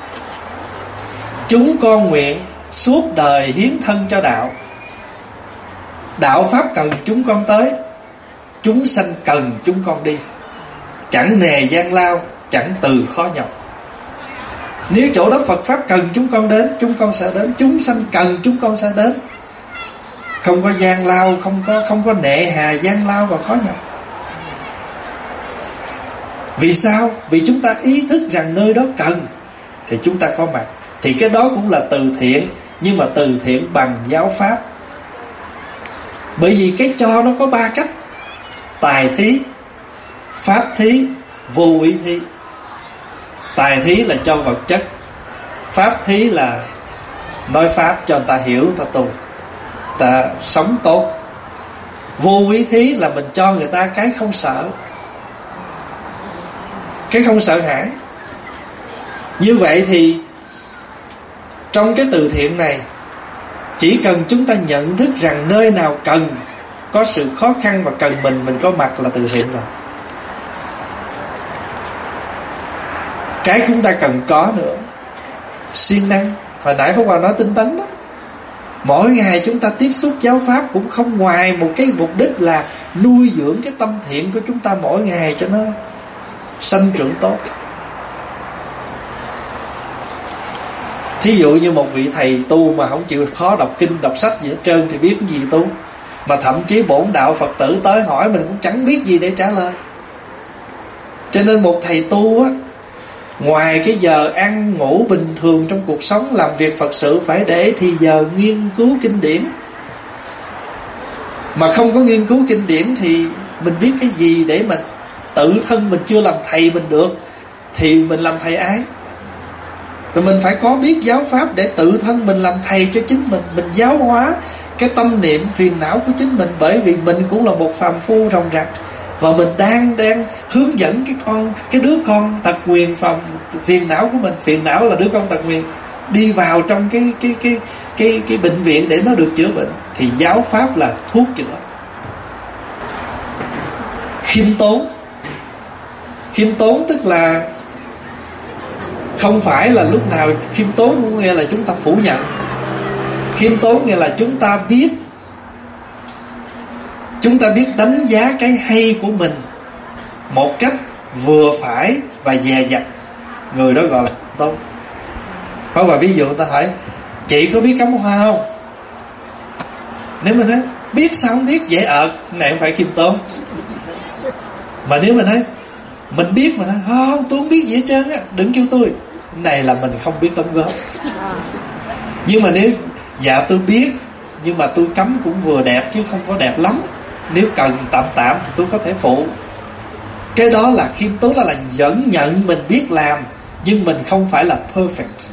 chúng con nguyện suốt đời hiến thân cho đạo. Đạo Pháp cần chúng con tới, chúng sanh cần chúng con đi. Chẳng nề gian lao, chẳng từ khó nhọc. Nếu chỗ đó Phật Pháp cần chúng con đến, chúng con sẽ đến. Chúng sanh cần chúng con sẽ đến. Không có gian lao, không có không có nệ hà gian lao và khó nhọc. Vì sao? Vì chúng ta ý thức rằng nơi đó cần thì chúng ta có mặt. Thì cái đó cũng là từ thiện, nhưng mà từ thiện bằng giáo pháp. Bởi vì cái cho nó có ba cách: tài thí, pháp thí, vô ý thí. Tài thí là cho vật chất, pháp thí là nói pháp cho người ta hiểu, người ta tu, ta sống tốt. Vô ý thí là mình cho người ta cái không sợ, cái không sợ hãi. Như vậy thì trong cái từ thiện này, chỉ cần chúng ta nhận thức rằng nơi nào cần có sự khó khăn và cần mình, mình có mặt là từ thiện rồi. Cái chúng ta cần có nữa, siêng năng. Hồi nãy Pháp Hòa nói tinh tấn đó. Mỗi ngày chúng ta tiếp xúc giáo pháp cũng không ngoài một cái mục đích là nuôi dưỡng cái tâm thiện của chúng ta mỗi ngày cho nó sanh trưởng tốt. Thí dụ như một vị thầy tu mà không chịu khó đọc kinh, đọc sách gì hết trơn thì biết cái gì tu. Mà thậm chí bổn đạo Phật tử tới hỏi mình cũng chẳng biết gì để trả lời. Cho nên một thầy tu á, ngoài cái giờ ăn ngủ bình thường trong cuộc sống, làm việc Phật sự, phải để thì giờ nghiên cứu kinh điển. Mà không có nghiên cứu kinh điển thì mình biết cái gì để mình tự thân mình chưa làm thầy mình được, thì mình làm thầy ai? Rồi mình phải có biết giáo pháp để tự thân mình làm thầy cho chính mình. Mình giáo hóa cái tâm niệm phiền não của chính mình. Bởi vì mình cũng là một phàm phu ròng rạc, và mình đang đang hướng dẫn cái con cái đứa con tật nguyền phàm phiền não của mình. Phiền não là đứa con tật nguyền đi vào trong cái cái cái cái cái bệnh viện để nó được chữa bệnh. Thì giáo pháp là thuốc chữa. Khiêm tốn. Khiêm tốn tức là không phải là lúc nào khiêm tốn cũng nghĩa là chúng ta phủ nhận. Khiêm tốn nghĩa là chúng ta biết Chúng ta biết đánh giá cái hay của mình một cách vừa phải và dè dặt. Người đó gọi là tốn. Phải và ví dụ người ta hỏi chị có biết cắm hoa không? Nếu mình nói biết sao không biết, dễ ợt, này không phải khiêm tốn. Mà nếu mình nói mình biết mà nói không, tôi không biết gì hết trơn á, đừng kêu tôi, này là mình không biết đóng góp. Nhưng mà nếu dạ tôi biết, nhưng mà tôi cắm cũng vừa đẹp chứ không có đẹp lắm, nếu cần tạm tạm thì tôi có thể phụ. Cái đó là khiêm tốn, là, là vẫn nhận mình biết làm, nhưng mình không phải là perfect.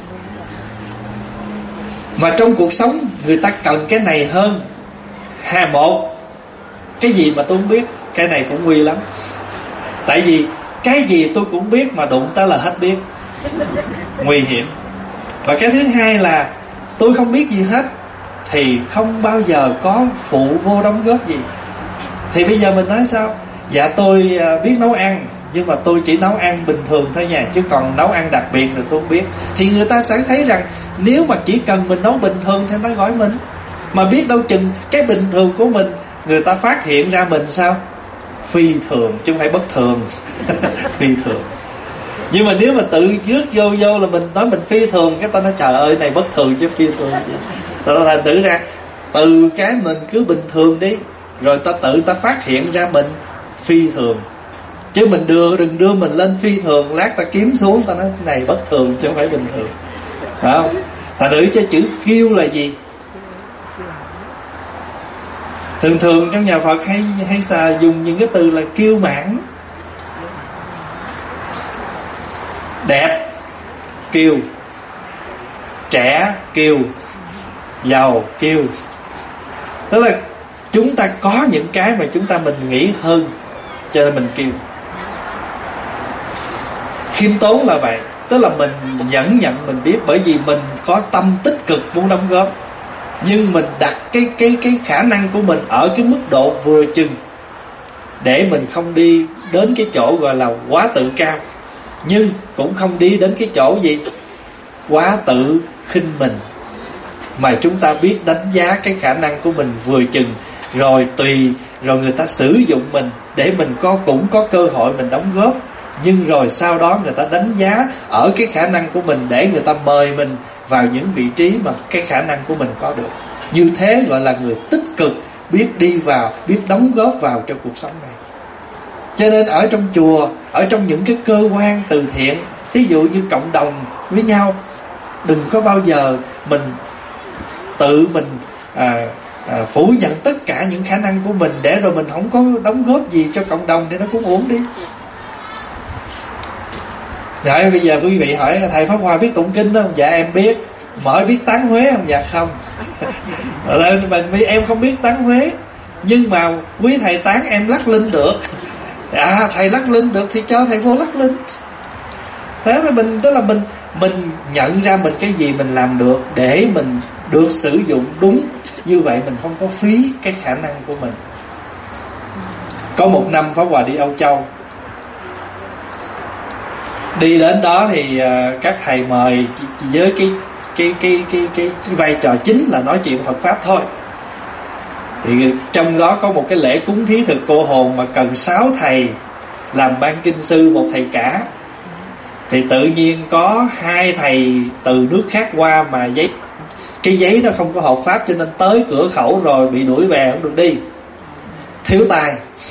Mà trong cuộc sống người ta cần cái này hơn. Hà một, cái gì mà tôi không biết, cái này cũng nguy lắm. Tại vì cái gì tôi cũng biết mà đụng tới là hết biết, nguy hiểm. Và cái thứ hai là tôi không biết gì hết thì không bao giờ có phụ vô đóng góp gì. Thì bây giờ mình nói sao? Dạ tôi biết nấu ăn, nhưng mà tôi chỉ nấu ăn bình thường thôi nha, chứ còn nấu ăn đặc biệt thì tôi không biết. Thì người ta sẽ thấy rằng nếu mà chỉ cần mình nấu bình thường thì người ta gọi mình. Mà biết đâu chừng cái bình thường của mình người ta phát hiện ra mình sao? Phi thường, chứ không phải bất thường. Phi thường. Nhưng mà nếu mà tự dước vô vô là mình nói mình phi thường, cái ta nói trời ơi này bất thường chứ phi thường. Rồi thành thử ra từ cái mình cứ bình thường đi, rồi ta tự ta phát hiện ra mình phi thường. Chứ mình đưa đừng đưa mình lên phi thường, lát ta kiếm xuống ta nói này bất thường chứ không phải bình thường. Phải không? Thành thử cho chữ kiêu là gì? Thường thường trong nhà Phật hay hay xà dùng những cái từ là kiêu mãn. Đẹp kiêu, trẻ kiêu, giàu kiêu. Tức là chúng ta có những cái mà chúng ta mình nghĩ hơn, cho nên mình kiêu. Khiêm tốn là vậy. Tức là mình nhẫn nhận mình biết, bởi vì mình có tâm tích cực muốn đóng góp, nhưng mình đặt cái cái cái khả năng của mình ở cái mức độ vừa chừng, để mình không đi đến cái chỗ gọi là quá tự cao, nhưng cũng không đi đến cái chỗ gì quá tự khinh mình. Mà chúng ta biết đánh giá cái khả năng của mình vừa chừng, rồi tùy rồi người ta sử dụng mình để mình có cũng có cơ hội mình đóng góp. Nhưng rồi sau đó người ta đánh giá ở cái khả năng của mình để người ta mời mình vào những vị trí mà cái khả năng của mình có được. Như thế gọi là người tích cực, biết đi vào, biết đóng góp vào trong cuộc sống này. Cho nên ở trong chùa, ở trong những cái cơ quan từ thiện, thí dụ như cộng đồng với nhau, đừng có bao giờ mình tự mình à, à, phủ nhận tất cả những khả năng của mình, để rồi mình không có đóng góp gì cho cộng đồng thì nó cũng uổng đi. Rồi bây giờ quý vị hỏi thầy Pháp Hòa biết tụng kinh không? Dạ em biết. Mở biết tán Huế không? Dạ không. Rồi vì em không biết tán Huế, nhưng mà quý thầy tán em lắc linh được. À thầy lắc linh được thì cho thầy vô lắc linh. Thế mà mình, tức là mình mình nhận ra mình cái gì mình làm được để mình được sử dụng đúng. Như vậy mình không có phí cái khả năng của mình. Có một năm Pháp Hòa đi Âu Châu. Đi đến đó thì uh, các thầy mời với cái cái, cái cái cái cái vai trò chính là nói chuyện Phật pháp thôi. Thì trong đó có một cái lễ cúng thí thực cô hồn mà cần sáu thầy làm ban kinh sư, một thầy cả. Thì tự nhiên có hai thầy từ nước khác qua mà giấy cái giấy nó không có hợp pháp, cho nên tới cửa khẩu rồi bị đuổi về không được đi, thiếu tài.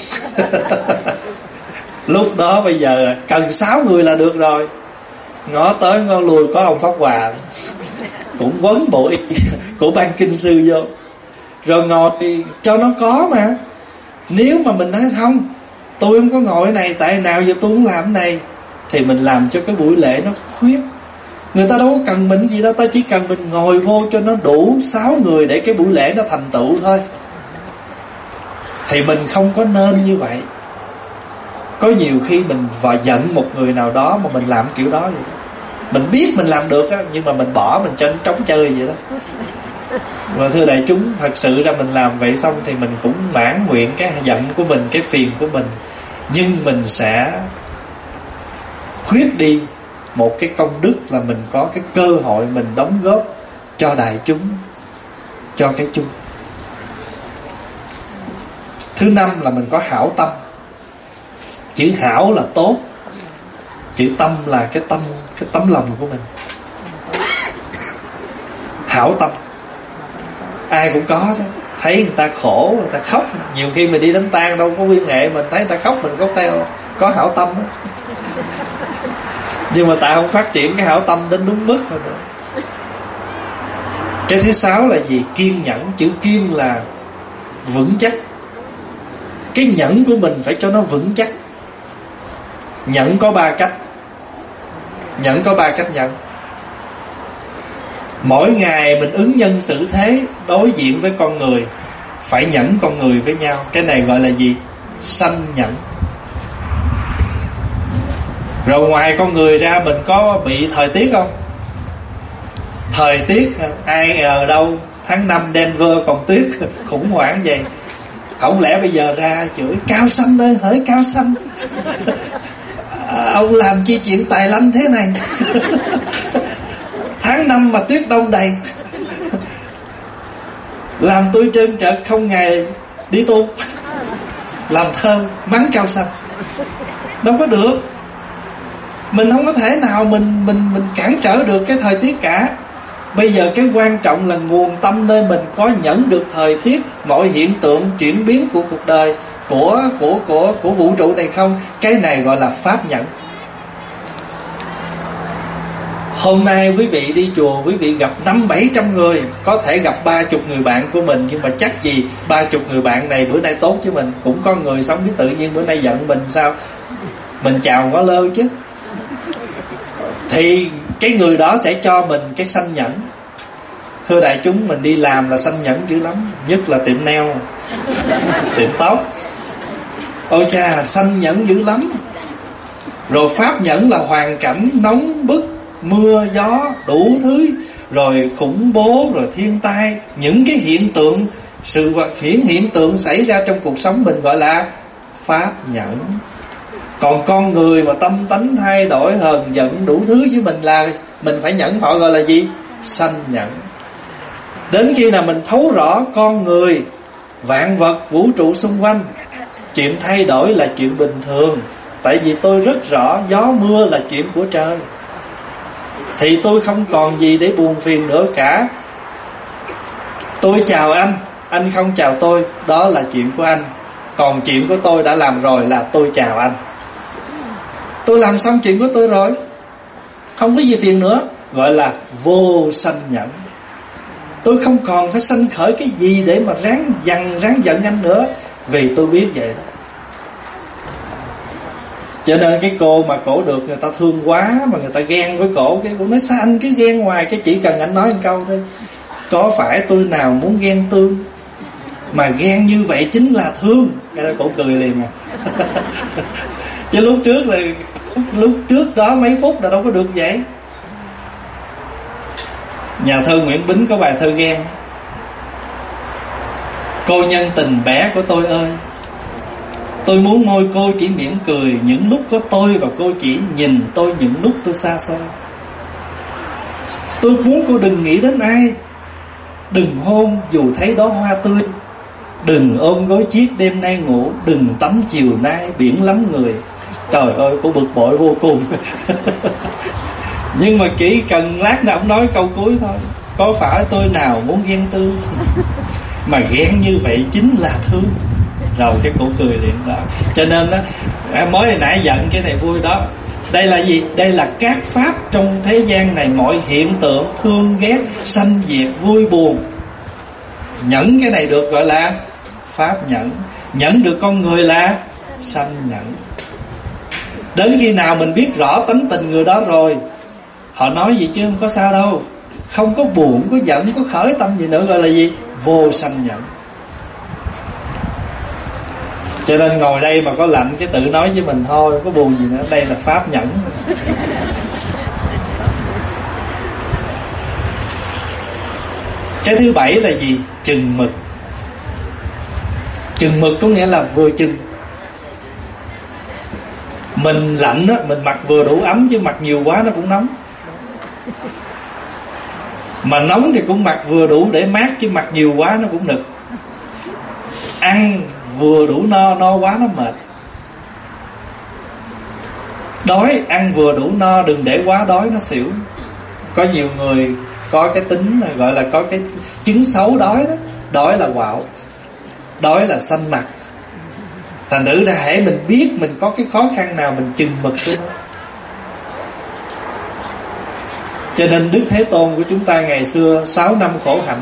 Lúc đó bây giờ cần sáu người là được rồi. Ngó tới ngó lui có ông Pháp Hòa cũng quấn bộ y của ban kinh sư vô, rồi ngồi cho nó có. Mà nếu mà mình nói không, tôi không có ngồi này, tại nào giờ tôi không làm cái này, thì mình làm cho cái buổi lễ nó khuyết. Người ta đâu có cần mình gì đâu, ta chỉ cần mình ngồi vô cho nó đủ sáu người để cái buổi lễ nó thành tựu thôi. Thì mình không có nên như vậy. Có nhiều khi mình và giận một người nào đó mà mình làm kiểu đó vậy đó. Mình biết mình làm được á, nhưng mà mình bỏ, mình cho nó trống chơi vậy đó. Và thưa đại chúng, thật sự ra mình làm vậy xong thì mình cũng mãn nguyện cái giận của mình, cái phiền của mình, nhưng mình sẽ khuyết đi một cái công đức là mình có cái cơ hội mình đóng góp cho đại chúng, cho cái chung. Thứ năm là mình có hảo tâm. Chữ hảo là tốt, chữ tâm là cái tâm, cái tấm lòng của mình. Hảo tâm ai cũng có đó. Thấy người ta khổ, người ta khóc. Nhiều khi mình đi đánh tang đâu có viên nghệ, mình thấy người ta khóc mình khóc theo. Có hảo tâm đó. Nhưng mà ta không phát triển cái hảo tâm đến đúng mức thôi nữa. Cái thứ sáu là gì? Kiên nhẫn. Chữ kiên là vững chắc. Cái nhẫn của mình phải cho nó vững chắc. Nhẫn có ba cách. Nhẫn có ba cách nhẫn. Mỗi ngày mình ứng nhân xử thế, đối diện với con người, phải nhẫn con người với nhau. Cái này gọi là gì? Sanh nhẫn. Rồi ngoài con người ra, mình có bị thời tiết không? Thời tiết ai ở đâu tháng năm Denver còn tuyết khủng hoảng vậy. Không lẽ bây giờ ra chửi Cao Xanh ơi, hỡi Cao Xanh, à, ông làm chi chuyện tài lanh thế này. Tháng năm mà tuyết đông đầy, làm tôi trơn trợt không ngày đi tu, làm thơ mắng Cao Xanh. Đâu có được. Mình không có thể nào mình mình mình cản trở được cái thời tiết cả. Bây giờ cái quan trọng là nguồn tâm nơi mình có nhẫn được thời tiết, mọi hiện tượng chuyển biến của cuộc đời, của của của của vũ trụ này không. Cái này gọi là pháp nhẫn. Hôm nay quý vị đi chùa, quý vị gặp năm bảy trăm người, có thể gặp ba chục người bạn của mình, nhưng mà chắc gì ba chục người bạn này bữa nay tốt với mình. Cũng có người sống với tự nhiên bữa nay giận mình sao, mình chào ngó lơ chứ. Thì cái người đó sẽ cho mình cái sanh nhẫn. Thưa đại chúng, mình đi làm là sanh nhẫn dữ lắm. Nhất là tiệm nail, tiệm tóc. Ôi cha, sanh nhẫn dữ lắm. Rồi pháp nhẫn là hoàn cảnh nóng bức, mưa gió đủ thứ, rồi khủng bố, rồi thiên tai. Những cái hiện tượng, sự vật hiện hiện tượng xảy ra trong cuộc sống mình gọi là pháp nhẫn. Còn con người mà tâm tánh thay đổi, hờn giận đủ thứ với mình là mình phải nhẫn họ, gọi là gì? Sanh nhẫn. Đến khi nào mình thấu rõ con người, vạn vật, vũ trụ xung quanh, chuyện thay đổi là chuyện bình thường. Tại vì tôi rất rõ gió mưa là chuyện của trời, thì tôi không còn gì để buồn phiền nữa cả. Tôi chào anh, anh không chào tôi, đó là chuyện của anh. Còn chuyện của tôi đã làm rồi là tôi chào anh. Tôi làm xong chuyện của tôi rồi, không có gì phiền nữa. Gọi là vô sanh nhẫn. Tôi không còn phải sanh khởi cái gì để mà ráng dằn, ráng giận anh nữa, vì tôi biết vậy đó. Cho nên cái cô mà cổ được người ta thương quá, mà người ta ghen với cổ, cái cổ nói sao anh cứ ghen hoài, cái chỉ cần anh nói một câu thôi. Có phải tôi nào muốn ghen tương, mà ghen như vậy chính là thương. Cái đó cổ cười liền à. Chứ lúc trước là lúc trước đó mấy phút là đâu có được vậy. Nhà thơ Nguyễn Bính có bài thơ ghen. Cô nhân tình bé của tôi ơi, Tôi muốn môi cô chỉ mỉm cười những lúc có tôi, và cô chỉ nhìn tôi những lúc tôi xa xôi. Tôi muốn cô đừng nghĩ đến ai, đừng hôn dù thấy đó hoa tươi, đừng ôm gối chiếc đêm nay ngủ, đừng tắm chiều nay biển lắm người. Trời ơi, cô bực bội vô cùng. Nhưng mà chỉ cần lát nữa ông nói câu cuối thôi: có phải tôi nào muốn ghen tư, mà ghen như vậy chính là thương. Rồi cái cổ cười liền đó. Cho nên đó, mới hồi nãy giận cái này vui đó. Đây là gì? Đây là các pháp trong thế gian này, mọi hiện tượng thương ghét, sanh diệt, vui buồn. Nhẫn cái này được gọi là pháp nhẫn. Nhẫn được con người là sanh nhẫn. Đến khi nào mình biết rõ tánh tình người đó rồi, họ nói gì chứ không có sao đâu, không có buồn, không có giận, không có khởi tâm gì nữa, gọi là gì? Vô sanh nhẫn. Cho nên ngồi đây mà có lạnh cái tự nói với mình thôi, có buồn gì nữa, đây là pháp nhẫn. Cái thứ bảy là gì? Chừng mực. Chừng mực có nghĩa là vừa chừng. Mình lạnh á, mình mặc vừa đủ ấm, chứ mặc nhiều quá nó cũng nóng. Mà nóng thì cũng mặc vừa đủ để mát, chứ mặc nhiều quá nó cũng nực. Ăn vừa đủ no, no quá nó mệt. Đói, ăn vừa đủ no, đừng để quá đói nó xỉu. Có nhiều người có cái tính gọi là có cái chứng xấu đói đó. Đói là quạo, đói là xanh mặt. Thành thử ra hễ mình biết mình có cái khó khăn nào, mình chừng mực với nó. Cho nên Đức Thế Tôn của chúng ta ngày xưa sáu năm khổ hạnh.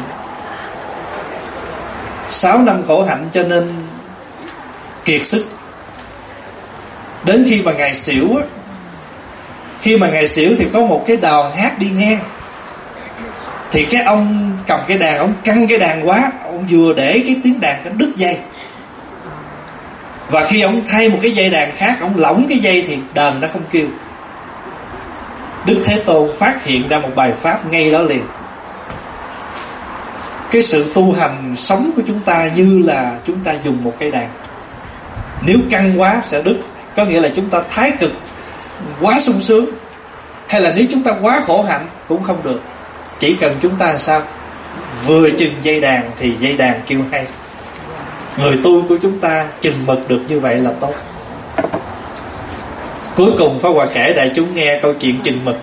Sáu năm khổ hạnh cho nên kiệt sức. Đến khi mà Ngài xỉu á, khi mà Ngài xỉu thì có một cái đoàn hát đi ngang. Thì cái ông cầm cái đàn, ông căng cái đàn quá, ông vừa để cái tiếng đàn nó đứt dây. Và khi ông thay một cái dây đàn khác, ông lỏng cái dây thì đờn nó không kêu. Đức Thế Tôn phát hiện ra một bài pháp ngay đó liền. Cái sự tu hành sống của chúng ta như là chúng ta dùng một cây đàn. Nếu căng quá sẽ đứt, có nghĩa là chúng ta thái cực quá sung sướng. Hay là nếu chúng ta quá khổ hạnh cũng không được. Chỉ cần chúng ta làm sao vừa chừng dây đàn thì dây đàn kêu hay. Người tu của chúng ta chừng mực được như vậy là tốt. Cuối cùng Pháp Hòa kể đại chúng nghe câu chuyện chừng mực.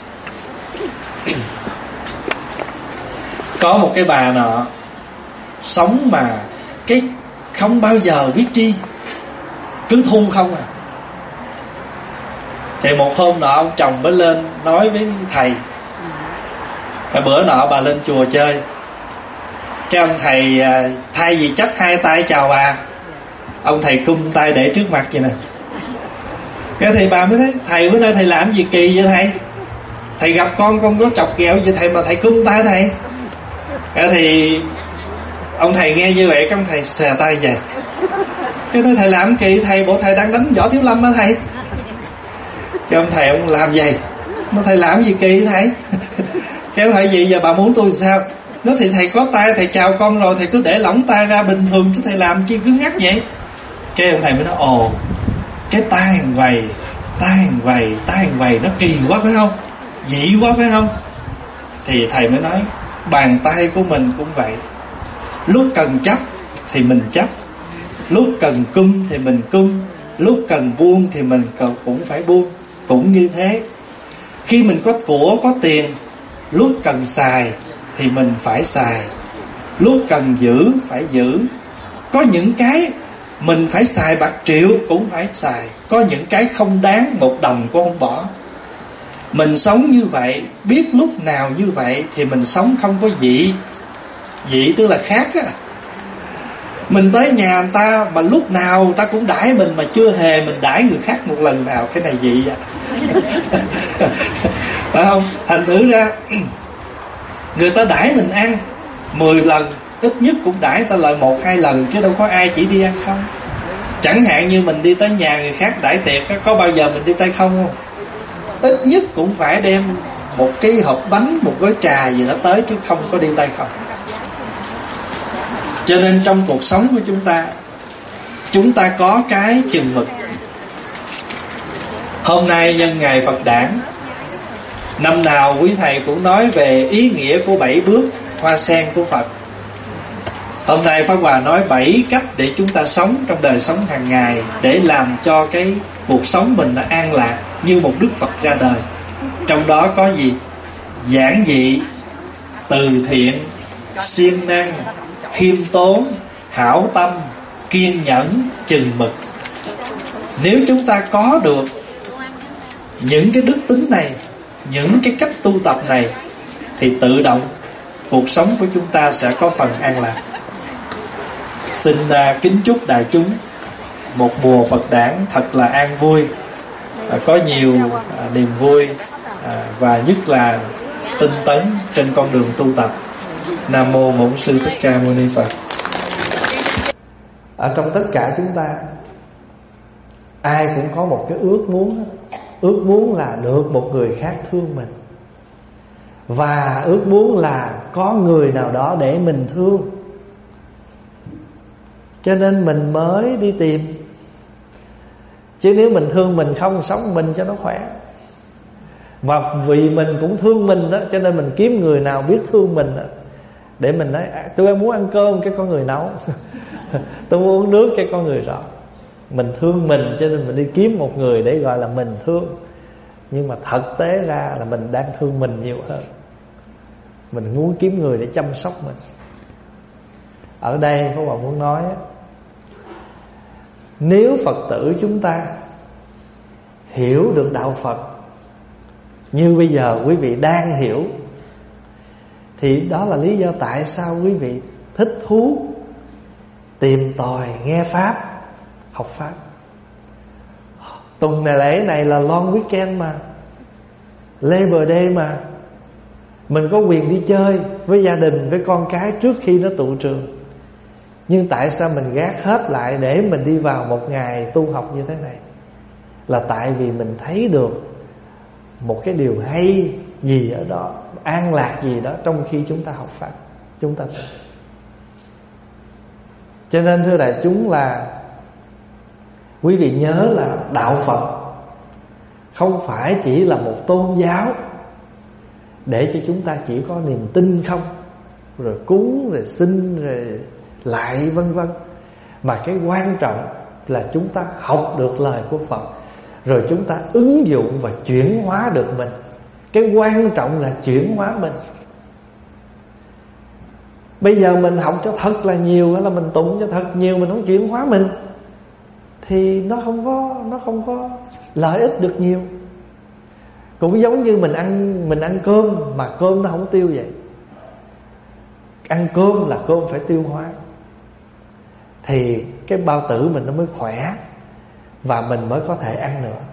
Có một cái bà nọ sống mà cái không bao giờ biết chi, cứ thu không à. Thì một hôm nọ ông chồng mới lên nói với thầy. Cái bữa nọ bà lên chùa chơi, cái ông thầy thay vì chắp hai tay chào bà, ông thầy cung tay để trước mặt vậy nè. Cái thầy bà mới nói: thầy bữa nay thầy làm gì kỳ vậy thầy? Thầy gặp con con có chọc ghẹo vậy thầy mà thầy cung tay thầy? Cái thì ông thầy nghe như vậy, cái ông thầy xè tay về. Cái nói: thầy làm kỳ thầy, bộ thầy đang đánh Võ Thiếu Lâm á thầy. Cái ông thầy ông làm vậy, nó thầy làm gì kỳ thầy? Cái ông thầy gì giờ bà muốn tôi sao? Nó thì thầy có tay thầy chào con rồi, thầy cứ để lỏng tay ra bình thường chứ thầy làm chi cứ ngắt vậy. Cái ông thầy mới nói: ồ, cái tay hàng vầy, tay hàng vầy, tay hàng vầy nó kỳ quá phải không? Dị quá phải không? Thì thầy mới nói: bàn tay của mình cũng vậy. Lúc cần chấp thì mình chấp, lúc cần cung thì mình cung, lúc cần buông thì mình cũng phải buông. Cũng như thế, khi mình có của có tiền, lúc cần xài thì mình phải xài, lúc cần giữ phải giữ. Có những cái mình phải xài bạc triệu cũng phải xài, có những cái không đáng một đồng cũng không bỏ. Mình sống như vậy, biết lúc nào như vậy thì mình sống không có dị. Dị tức là khác á. Mình tới nhà người ta mà lúc nào người ta cũng đãi mình, mà chưa hề mình đãi người khác một lần nào, cái này dị à. Phải không? Thành thử ra người ta đãi mình ăn mười lần, ít nhất cũng đãi người ta lại một hai lần, chứ đâu có ai chỉ đi ăn không. Chẳng hạn như mình đi tới nhà người khác đãi tiệc, có bao giờ mình đi tay không không? Ít nhất cũng phải đem một cái hộp bánh, một gói trà gì đó tới, chứ không có đi tay không. Cho nên trong cuộc sống của chúng ta, chúng ta có cái chừng mực. Hôm nay nhân ngày Phật Đản, năm nào quý thầy cũng nói về ý nghĩa của bảy bước hoa sen của Phật. Hôm nay Pháp Hòa nói bảy cách để chúng ta sống trong đời sống hàng ngày, để làm cho cái cuộc sống mình nó an lạc như một Đức Phật ra đời. Trong đó có gì? Giản dị, từ thiện, siêng năng, khiêm tốn, hảo tâm, kiên nhẫn, chừng mực. Nếu chúng ta có được những cái đức tính này, những cái cách tu tập này, thì tự động cuộc sống của chúng ta sẽ có phần an lạc. Xin uh, kính chúc đại chúng một mùa Phật Đản thật là an vui, uh, có nhiều uh, niềm vui, uh, và nhất là tinh tấn trên con đường tu tập. Nam mô Bổn Sư Thích Ca Mâu Ni Phật. Ở trong tất cả chúng ta, ai cũng có một cái ước muốn. Ước muốn là được một người khác thương mình, và ước muốn là có người nào đó để mình thương. Cho nên mình mới đi tìm. Chứ nếu mình thương mình không, sống mình cho nó khỏe. Và vì mình cũng thương mình đó, cho nên mình kiếm người nào biết thương mình đó, để mình nói tôi muốn ăn cơm, cái con người nấu. Tôi muốn uống nước, cái con người rõ. Mình thương mình cho nên mình đi kiếm một người để gọi là mình thương. Nhưng mà thực tế ra là mình đang thương mình nhiều hơn. Mình muốn kiếm người để chăm sóc mình. Ở đây có bà muốn nói, nếu Phật tử chúng ta hiểu được đạo Phật như bây giờ quý vị đang hiểu, thì đó là lý do tại sao quý vị thích thú tìm tòi nghe Pháp, học Pháp. Tuần này lễ này là long weekend mà, Labor Day mà, mình có quyền đi chơi với gia đình, với con cái trước khi nó tụ trường. Nhưng tại sao mình gác hết lại để mình đi vào một ngày tu học như thế này? Là tại vì mình thấy được một cái điều hay gì ở đó, an lạc gì đó trong khi chúng ta học Pháp, chúng ta tu. Cho nên thưa đại chúng là quý vị nhớ là đạo Phật không phải chỉ là một tôn giáo để cho chúng ta chỉ có niềm tin không, rồi cúng, rồi xin, rồi lại vân vân. Mà cái quan trọng là chúng ta học được lời của Phật, rồi chúng ta ứng dụng và chuyển hóa được mình. Cái quan trọng là chuyển hóa mình. Bây giờ mình học cho thật là nhiều, hay là mình tụng cho thật nhiều, mình không chuyển hóa mình, thì nó không có nó không có lợi ích được nhiều. Cũng giống như mình ăn mình ăn cơm mà cơm nó không tiêu vậy. Ăn cơm là cơm phải tiêu hóa, thì cái bao tử mình nó mới khỏe, và mình mới có thể ăn nữa.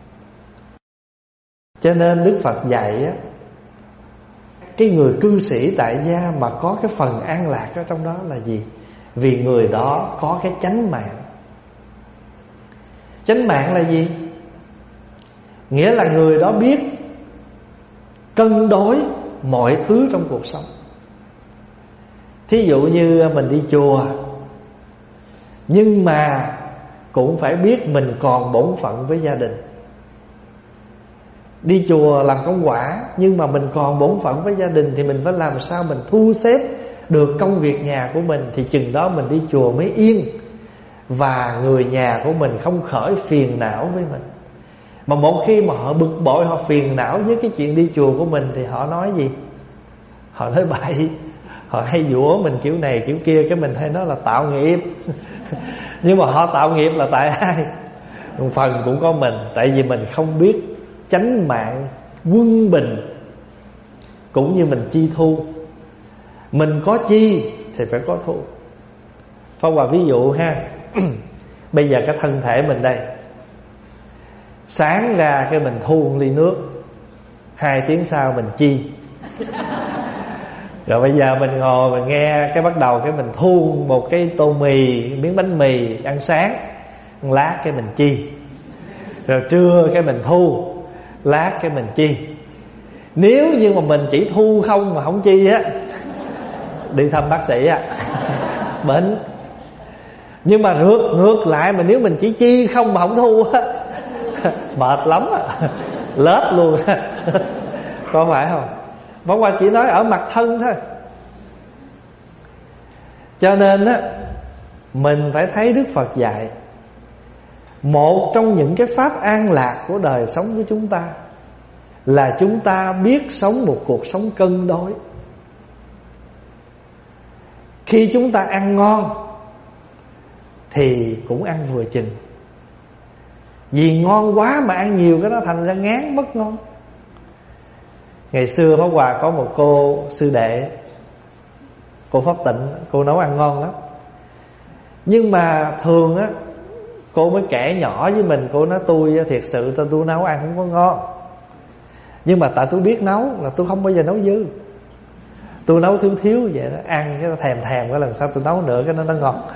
Cho nên Đức Phật dạy á, cái người cư sĩ tại gia mà có cái phần an lạc ở trong đó là gì? Vì người đó có cái chánh mạng. Chánh mạng là gì? Nghĩa là người đó biết cân đối mọi thứ trong cuộc sống. Thí dụ như mình đi chùa, nhưng mà cũng phải biết mình còn bổn phận với gia đình. Đi chùa làm công quả, nhưng mà mình còn bổn phận với gia đình, thì mình phải làm sao mình thu xếp được công việc nhà của mình, thì chừng đó mình đi chùa mới yên, và người nhà của mình không khởi phiền não với mình. Mà một khi mà họ bực bội, họ phiền não với cái chuyện đi chùa của mình, thì họ nói gì? Họ nói bậy. Họ hay dũa mình kiểu này kiểu kia, cái mình hay nói là tạo nghiệp. Nhưng mà họ tạo nghiệp là tại ai? Một phần cũng có mình. Tại vì mình không biết chánh mạng quân bình, cũng như mình chi thu. Mình có chi thì phải có thu. Pháp Hòa ví dụ ha. Bây giờ cái thân thể mình đây, sáng ra cái mình thu một ly nước, hai tiếng sau mình chi. Rồi bây giờ mình ngồi mình nghe cái bắt đầu cái mình thu một cái tô mì, miếng bánh mì ăn sáng, một lát cái mình chi. Rồi trưa cái mình thu, lát cái mình chi. Nếu như mà mình chỉ thu không mà không chi á, đi thăm bác sĩ á, bệnh. Nhưng mà ngược ngược lại mà nếu mình chỉ chi không mà không thu á, mệt lắm á, lết luôn á. Có phải không? Bóng qua chỉ nói ở mặt thân thôi. Cho nên á, mình phải thấy Đức Phật dạy một trong những cái pháp an lạc của đời sống của chúng ta là chúng ta biết sống một cuộc sống cân đối. Khi chúng ta ăn ngon thì cũng ăn vừa chừng, vì ngon quá mà ăn nhiều cái nó thành ra ngán mất ngon. Ngày xưa Pháp Hòa có một cô sư đệ, cô Pháp Tịnh, cô nấu ăn ngon lắm. Nhưng mà thường á, cô mới kể nhỏ với mình, cô nói tôi thiệt sự tôi, tôi nấu ăn không có ngon. Nhưng mà tại tôi biết nấu là tôi không bao giờ nấu dư. Tôi nấu thiếu thiếu vậy đó, ăn cái nó thèm thèm cái lần sau tôi nấu nữa cái nó nó ngọt.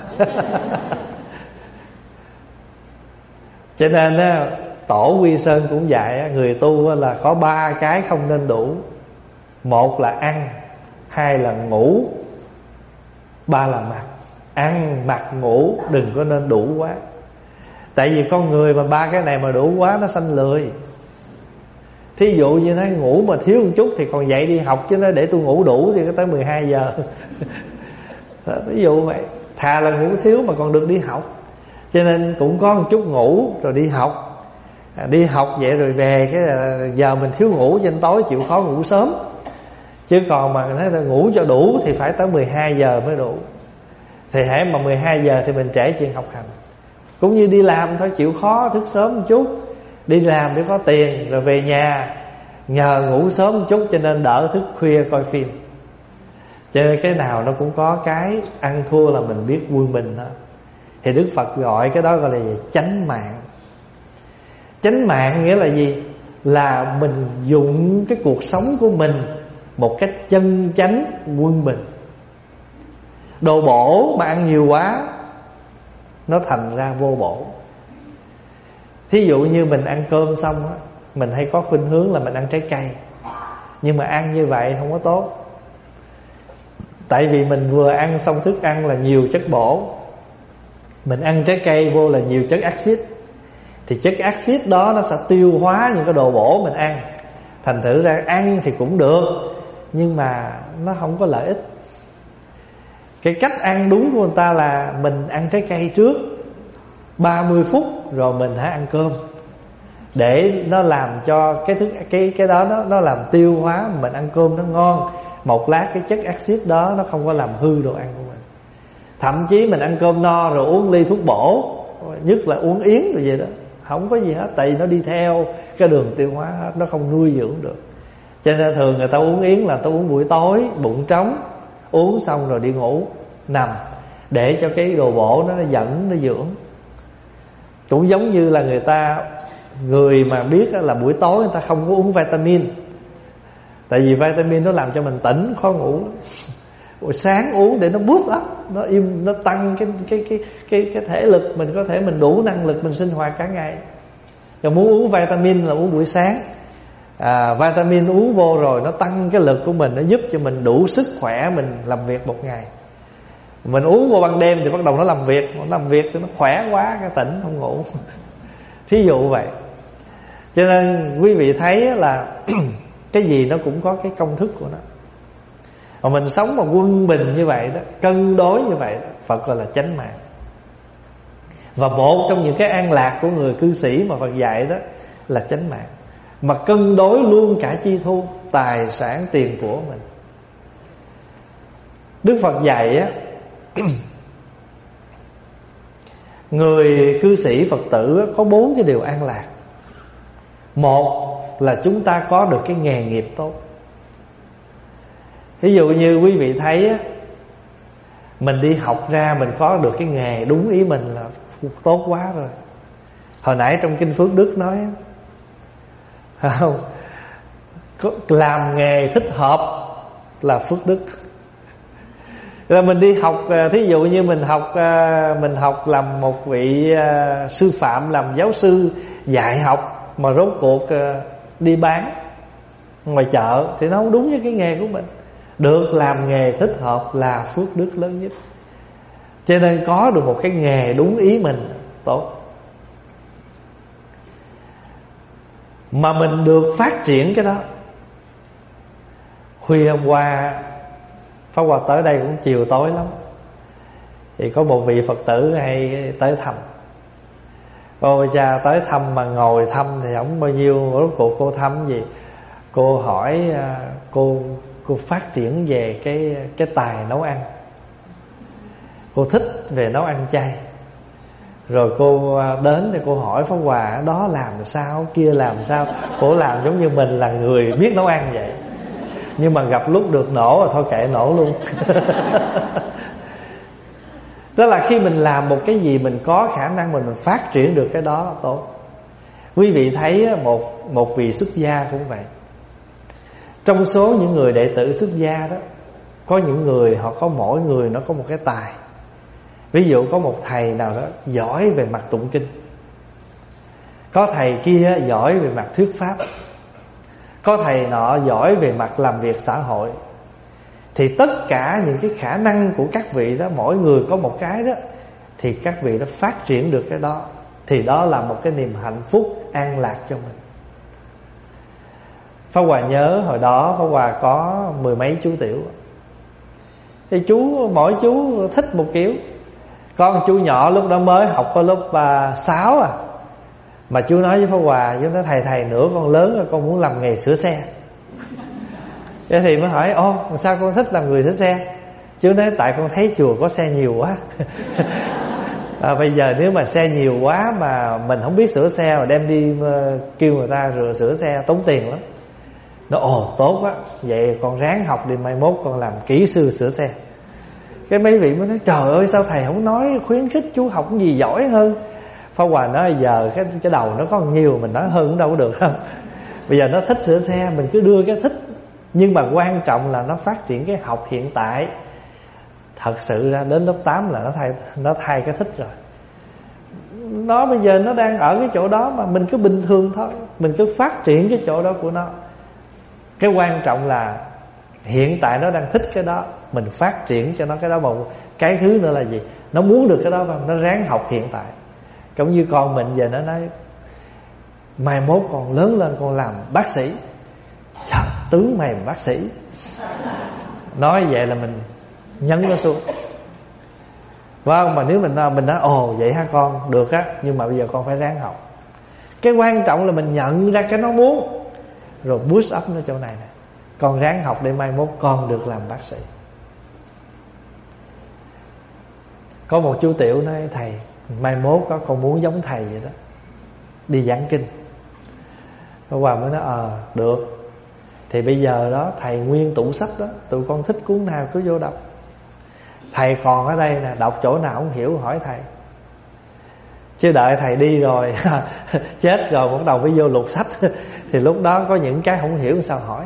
Cho nên á, Tổ Quy Sơn cũng dạy người tu là có ba cái không nên đủ. Một là ăn, hai là ngủ, ba là mặc. Ăn, mặc, ngủ đừng có nên đủ quá. Tại vì con người mà ba cái này mà đủ quá nó sanh lười. Thí dụ như nói ngủ mà thiếu một chút thì còn dậy đi học, chứ nói để tôi ngủ đủ thì có tới mười hai giờ. Ví dụ vậy. Thà là ngủ thiếu mà còn được đi học. Cho nên cũng có một chút ngủ rồi đi học. à, Đi học vậy rồi về cái giờ mình thiếu ngủ cho nên tối chịu khó ngủ sớm. Chứ còn mà nói là ngủ cho đủ thì phải tới mười hai giờ mới đủ. Thì hãy mà mười hai giờ thì mình trễ chuyện học hành. Cũng như đi làm thôi, chịu khó thức sớm một chút, đi làm để có tiền, rồi về nhà nhờ ngủ sớm một chút cho nên đỡ thức khuya coi phim. Cho nên cái nào nó cũng có cái ăn thua là mình biết vui mình đó. Thì Đức Phật gọi cái đó gọi là gì? Chánh mạng. Chánh mạng nghĩa là gì? Là mình dùng cái cuộc sống của mình một cách chân chánh quân bình. Đồ bổ mà ăn nhiều quá nó thành ra vô bổ. Thí dụ như mình ăn cơm xong á, mình hay có khuynh hướng là mình ăn trái cây. Nhưng mà ăn như vậy không có tốt. Tại vì mình vừa ăn xong thức ăn là nhiều chất bổ, mình ăn trái cây vô là nhiều chất axit. Thì chất axit đó nó sẽ tiêu hóa những cái đồ bổ mình ăn. Thành thử ra ăn thì cũng được, nhưng mà nó không có lợi ích. Cái cách ăn đúng của người ta là mình ăn trái cây trước ba mươi phút rồi mình hãy ăn cơm, để nó làm cho cái thức cái cái đó nó nó làm tiêu hóa, mình ăn cơm nó ngon. Một lát cái chất axit đó nó không có làm hư đồ ăn của mình. Thậm chí mình ăn cơm no rồi uống ly thuốc bổ, nhất là uống yến rồi vậy đó, không có gì hết, tại vì nó đi theo cái đường tiêu hóa hết, nó không nuôi dưỡng được. Cho nên thường người ta uống yến là ta uống buổi tối, bụng trống, uống xong rồi đi ngủ nằm, để cho cái đồ bổ nó, nó dẫn, nó dưỡng. Cũng giống như là người ta, người mà biết là buổi tối người ta không có uống vitamin, tại vì vitamin nó làm cho mình tỉnh, khó ngủ. Buổi sáng uống để nó boost up, nó im, nó tăng cái cái cái cái cái thể lực, mình có thể mình đủ năng lực mình sinh hoạt cả ngày. Rồi muốn uống vitamin là uống buổi sáng. À, vitamin uống vô rồi nó tăng cái lực của mình, nó giúp cho mình đủ sức khỏe mình làm việc một ngày. Mình uống vô ban đêm thì bắt đầu nó làm việc, nó làm việc thì nó khỏe quá, cái tỉnh không ngủ. Thí dụ vậy. Cho nên quý vị thấy là cái gì nó cũng có cái công thức của nó. Mà mình sống mà quân bình như vậy đó, cân đối như vậy đó, Phật gọi là chánh mạng. Và một trong những cái an lạc của người cư sĩ mà Phật dạy đó là chánh mạng. Mà cân đối luôn cả chi thu, tài sản, tiền của mình. Đức Phật dạy á, người cư sĩ Phật tử có bốn cái điều an lạc. Một là chúng ta có được cái nghề nghiệp tốt. Ví dụ như quý vị thấy á, mình đi học ra mình có được cái nghề đúng ý mình là tốt quá rồi. Hồi nãy trong Kinh Phước Đức nói không, làm nghề thích hợp là phước đức. Là mình đi học, thí dụ như mình học mình học làm một vị sư phạm, làm giáo sư dạy học, mà rốt cuộc đi bán ngoài chợ thì nó không đúng với cái nghề của mình. Được làm nghề thích hợp là phước đức lớn nhất. Cho nên có được một cái nghề đúng ý mình tốt. Mà mình được phát triển cái đó. Khuya hôm qua Pháp Hòa tới đây cũng chiều tối lắm, thì có một vị Phật tử hay tới thăm. Cô cha tới thăm mà ngồi thăm thì không bao nhiêu. Rốt cuộc cô thăm gì? Cô hỏi cô cô phát triển về cái cái tài nấu ăn. Cô thích về nấu ăn chay. Rồi cô đến thì cô hỏi Pháp Hòa đó làm sao, kia làm sao. Cô làm giống như mình là người biết nấu ăn vậy. Nhưng mà gặp lúc được nổ rồi thôi kệ nổ luôn. Đó là khi mình làm một cái gì mình có khả năng mình, mình phát triển được cái đó tốt. Quý vị thấy một, một vị xuất gia cũng vậy. Trong số những người đệ tử xuất gia đó, có những người họ có mỗi người nó có một cái tài. Ví dụ có một thầy nào đó giỏi về mặt tụng kinh, có thầy kia giỏi về mặt thuyết pháp, có thầy nọ giỏi về mặt làm việc xã hội. Thì tất cả những cái khả năng của các vị đó, mỗi người có một cái đó, thì các vị đó phát triển được cái đó, thì đó là một cái niềm hạnh phúc an lạc cho mình. Pháp Hòa nhớ hồi đó Pháp Hòa có mười mấy chú tiểu. Thì chú, mỗi chú thích một kiểu. Có một chú nhỏ lúc đó mới học có lớp sáu à, mà chú nói với Pháp Hòa, chú nói thầy thầy nữa con lớn rồi con muốn làm nghề sửa xe. Thế thì mới hỏi ô sao con thích làm người sửa xe? Chú nói tại con thấy chùa có xe nhiều quá. À, bây giờ nếu mà xe nhiều quá mà mình không biết sửa xe mà đem đi kêu người ta rửa sửa xe tốn tiền lắm. Nó ồ tốt quá, vậy con ráng học đi, mai mốt con làm kỹ sư sửa xe. Cái mấy vị mới nói trời ơi sao thầy không nói khuyến khích chú học cái gì giỏi hơn. Pháp Hòa nói giờ cái cái đầu nó có nhiều, mình nói hơn cũng đâu có được không. Bây giờ nó thích sửa xe mình cứ đưa cái thích, nhưng mà quan trọng là nó phát triển cái học hiện tại. Thật sự ra đến lớp tám là nó thay nó thay cái thích rồi. Nó bây giờ nó đang ở cái chỗ đó mà mình cứ bình thường thôi, mình cứ phát triển cái chỗ đó của nó. Cái quan trọng là hiện tại nó đang thích cái đó, mình phát triển cho nó cái đó. Một cái thứ nữa là gì? Nó muốn được cái đó không? Nó ráng học hiện tại. Cũng như con mình giờ nó nói mai mốt con lớn lên con làm bác sĩ. Trời, tướng mày bác sĩ. Nói vậy là mình nhấn nó xuống. Vâng, mà nếu mình mình nói ồ vậy ha con, được á, nhưng mà bây giờ con phải ráng học. Cái quan trọng là mình nhận ra cái nó muốn, rồi boost up nó chỗ này nè. Con ráng học để mai mốt con được làm bác sĩ. Có một chú tiểu nói thầy mai mốt có con muốn giống thầy vậy đó, đi giảng kinh. Pháp Hòa mới nói ờ à, được. Thì bây giờ đó thầy nguyên tủ sách đó, tụi con thích cuốn nào cứ vô đọc. Thầy còn ở đây nè, đọc chỗ nào không hiểu hỏi thầy. Chứ đợi thầy đi rồi chết rồi bắt đầu mới vô lục sách. Thì lúc đó có những cái không hiểu sao hỏi.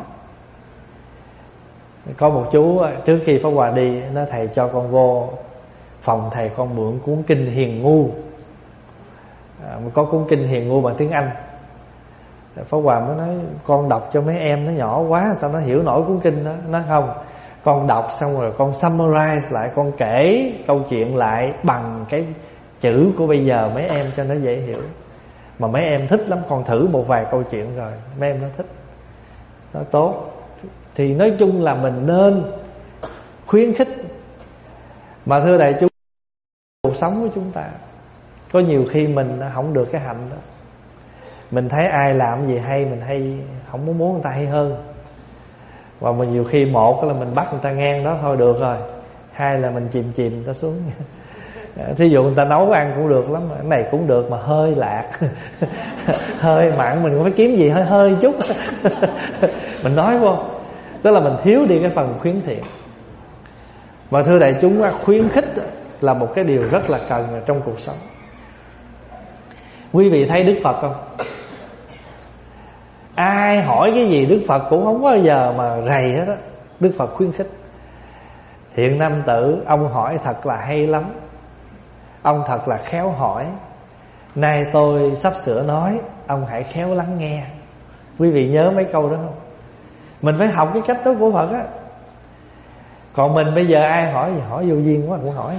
Có một chú trước khi Pháp Hòa đi, nói thầy cho con vô phòng thầy con mượn cuốn kinh Hiền Ngu. à, Có cuốn kinh Hiền Ngu bằng tiếng Anh. Pháp Hòa mới nói con đọc cho mấy em nó nhỏ quá sao nó hiểu nổi cuốn kinh đó. Nó không, con đọc xong rồi con summarize lại, con kể câu chuyện lại bằng cái chữ của bây giờ mấy em cho nó dễ hiểu. Mà mấy em thích lắm, con thử một vài câu chuyện rồi mấy em nó thích, nó tốt. Thì nói chung là mình nên khuyến khích. Mà thưa đại chúng, cuộc sống của chúng ta có nhiều khi mình không được cái hạnh đó. Mình thấy ai làm gì hay mình hay không muốn muốn người ta hay hơn. Và mình nhiều khi một là mình bắt người ta ngang đó thôi được rồi, hai là mình chìm chìm người ta xuống. Thí dụ người ta nấu ăn cũng được lắm, cái này cũng được mà hơi lạc hơi mặn, mình cũng phải kiếm gì hơi hơi chút mình nói vô. Tức là mình thiếu đi cái phần khuyến thiện. Mà thưa đại chúng, khuyến khích là một cái điều rất là cần trong cuộc sống. Quý vị thấy Đức Phật không? Ai hỏi cái gì Đức Phật cũng không bao giờ mà rầy hết á. Đức Phật khuyến khích. Thiện nam tử, ông hỏi thật là hay lắm, ông thật là khéo hỏi. Nay tôi sắp sửa nói, ông hãy khéo lắng nghe. Quý vị nhớ mấy câu đó không? Mình phải học cái cách đó của Phật á. Còn mình bây giờ ai hỏi gì hỏi vô duyên quá cũng hỏi.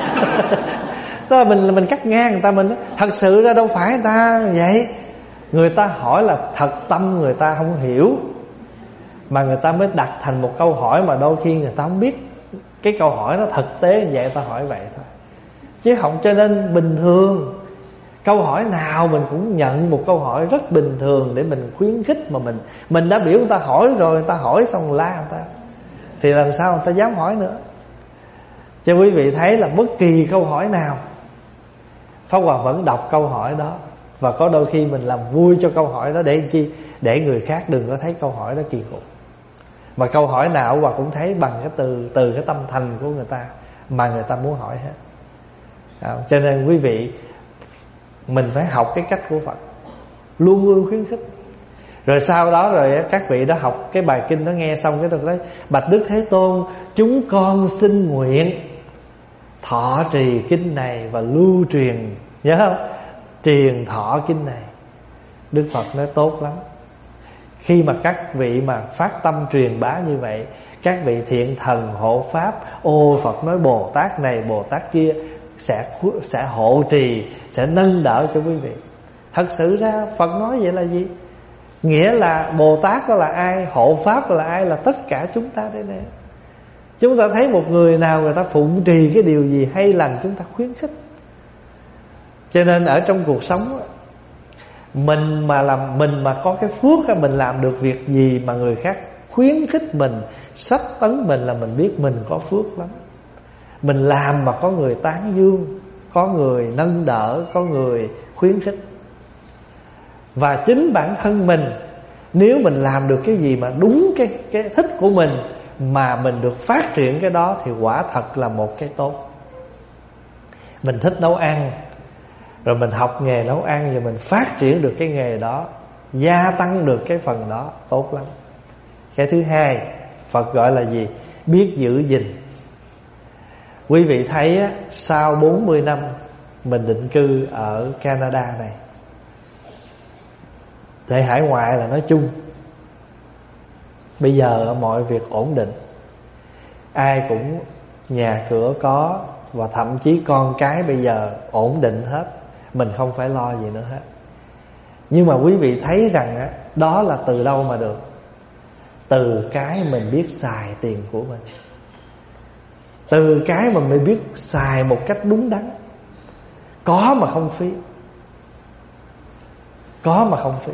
Tức là mình mình cắt ngang người ta. Mình thật sự ra đâu phải người ta vậy. Người ta hỏi là thật tâm người ta không hiểu, mà người ta mới đặt thành một câu hỏi mà đôi khi người ta không biết cái câu hỏi nó thực tế như vậy, người ta hỏi vậy thôi. Chứ không, cho nên bình thường câu hỏi nào mình cũng nhận một câu hỏi rất bình thường để mình khuyến khích. Mà mình mình đã biểu người ta hỏi rồi, người ta hỏi xong la người ta, thì làm sao người ta dám hỏi nữa. Cho quý vị thấy là bất kỳ câu hỏi nào Pháp Hòa vẫn đọc câu hỏi đó. Và có đôi khi mình làm vui cho câu hỏi đó để chi? Để người khác đừng có thấy câu hỏi đó kỳ cục. Mà câu hỏi nào Hòa cũng thấy bằng cái từ từ cái tâm thành của người ta mà người ta muốn hỏi hết. À, cho nên quý vị, mình phải học cái cách của Phật, luôn luôn khuyến khích. Rồi sau đó rồi các vị đó học cái bài kinh đó, nghe xong cái tôi nói: Bạch Đức Thế Tôn, chúng con xin nguyện thọ trì kinh này và lưu truyền, nhớ không? Truyền thọ kinh này. Đức Phật nói tốt lắm. Khi mà các vị mà phát tâm truyền bá như vậy, các vị thiện thần hộ pháp, ô Phật nói Bồ Tát này Bồ Tát kia sẽ sẽ hộ trì, sẽ nâng đỡ cho quý vị. Thật sự ra Phật nói vậy là gì? Nghĩa là Bồ Tát đó là ai, hộ pháp đó là ai, là tất cả chúng ta đây nè. Chúng ta thấy một người nào người ta phụng trì cái điều gì hay lành, chúng ta khuyến khích. Cho nên ở trong cuộc sống, mình mà làm mình mà có cái phước, mình làm được việc gì mà người khác khuyến khích mình, sách tấn mình, là mình biết mình có phước lắm. Mình làm mà có người tán dương, có người nâng đỡ, có người khuyến khích. Và chính bản thân mình, nếu mình làm được cái gì mà đúng cái, cái thích của mình, mà mình được phát triển cái đó, thì quả thật là một cái tốt. Mình thích nấu ăn, rồi mình học nghề nấu ăn, rồi mình phát triển được cái nghề đó, gia tăng được cái phần đó, tốt lắm. Cái thứ hai Phật gọi là gì? Biết giữ gìn. Quý vị thấy á, sau bốn mươi năm mình định cư ở Canada này, tại hải ngoại là nói chung, bây giờ mọi việc ổn định, ai cũng nhà cửa có, và thậm chí con cái bây giờ ổn định hết, mình không phải lo gì nữa hết. Nhưng mà quý vị thấy rằng á, đó là từ đâu mà được? Từ cái mình biết xài tiền của mình, từ cái mà mình biết xài một cách đúng đắn, có mà không phí, có mà không phí.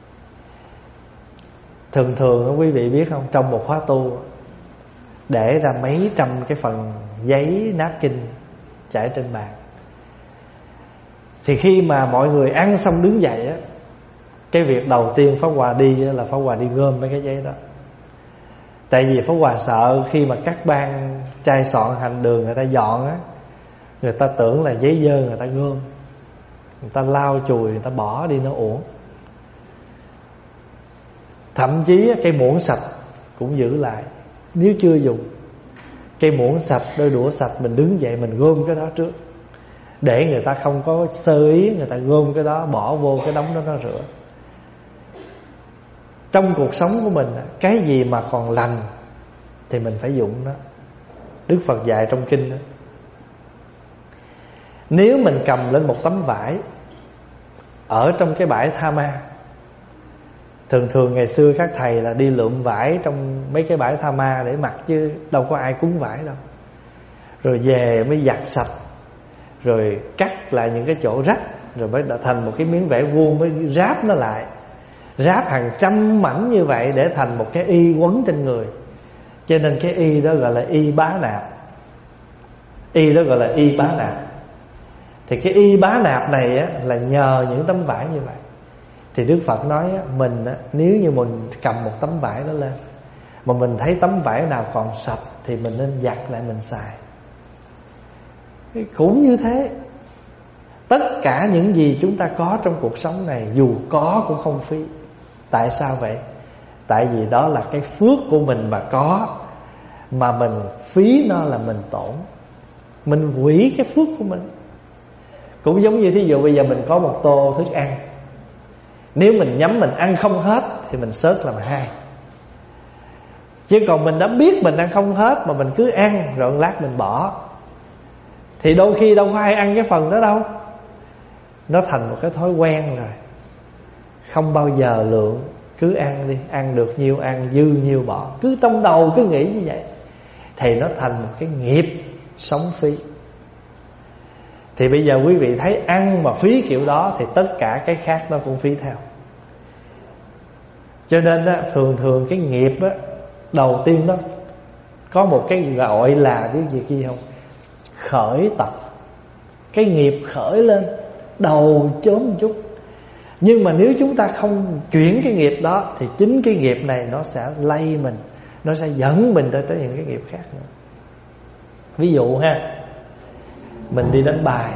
Thường thường quý vị biết không, trong một khóa tu để ra mấy trăm cái phần giấy napkin trải trên bàn, thì khi mà mọi người ăn xong đứng dậy á, cái việc đầu tiên Pháp Hòa đi là Pháp Hòa đi gom mấy cái giấy đó. Tại vì Pháp Hòa sợ khi mà các ban trai soạn hành đường người ta dọn á, người ta tưởng là giấy dơ người ta gom, người ta lau chùi, người ta bỏ đi nó uổng. Thậm chí cây muỗng sạch cũng giữ lại, nếu chưa dùng. Cây muỗng sạch, đôi đũa sạch, mình đứng dậy mình gom cái đó trước, để người ta không có sơ ý, người ta gom cái đó bỏ vô cái đống đó nó rửa. Trong cuộc sống của mình, cái gì mà còn lành thì mình phải dụng nó. Đức Phật dạy trong kinh đó, nếu mình cầm lên một tấm vải ở trong cái bãi Tha Ma, thường thường ngày xưa các thầy là đi lượm vải trong mấy cái bãi Tha Ma để mặc, chứ đâu có ai cúng vải đâu. Rồi về mới giặt sạch, rồi cắt lại những cái chỗ rách, rồi mới thành một cái miếng vải vuông, mới ráp nó lại, ráp hàng trăm mảnh như vậy để thành một cái y quấn trên người. Cho nên cái y đó gọi là y bá nạp. Y đó gọi là y bá nạp. Thì cái y bá nạp này á, là nhờ những tấm vải như vậy. Thì Đức Phật nói á, mình á, nếu như mình cầm một tấm vải đó lên, mà mình thấy tấm vải nào còn sạch thì mình nên giặt lại mình xài. Cũng như thế, tất cả những gì chúng ta có trong cuộc sống này, dù có cũng không phí. Tại sao vậy? Tại vì đó là cái phước của mình mà có, mà mình phí nó là mình tổn, mình hủy cái phước của mình. Cũng giống như thí dụ bây giờ mình có một tô thức ăn, nếu mình nhắm mình ăn không hết thì mình xớt làm hai. Chứ còn mình đã biết mình ăn không hết mà mình cứ ăn rồi lát mình bỏ, thì đôi khi đâu có ai ăn cái phần đó đâu. Nó thành một cái thói quen rồi, không bao giờ lượng. Cứ ăn đi, ăn được nhiêu ăn, dư nhiêu bỏ. Cứ trong đầu cứ nghĩ như vậy, thì nó thành một cái nghiệp sống phí. Thì bây giờ quý vị thấy ăn mà phí kiểu đó, thì tất cả cái khác nó cũng phí theo. Cho nên á, thường thường cái nghiệp á, đầu tiên đó có một cái gọi là cái việc gì không? Khởi tập. Cái nghiệp khởi lên, đầu chớm một chút. Nhưng mà nếu chúng ta không chuyển cái nghiệp đó, thì chính cái nghiệp này nó sẽ lay mình, nó sẽ dẫn mình tới, tới những cái nghiệp khác nữa. Ví dụ ha, mình đi đánh bài,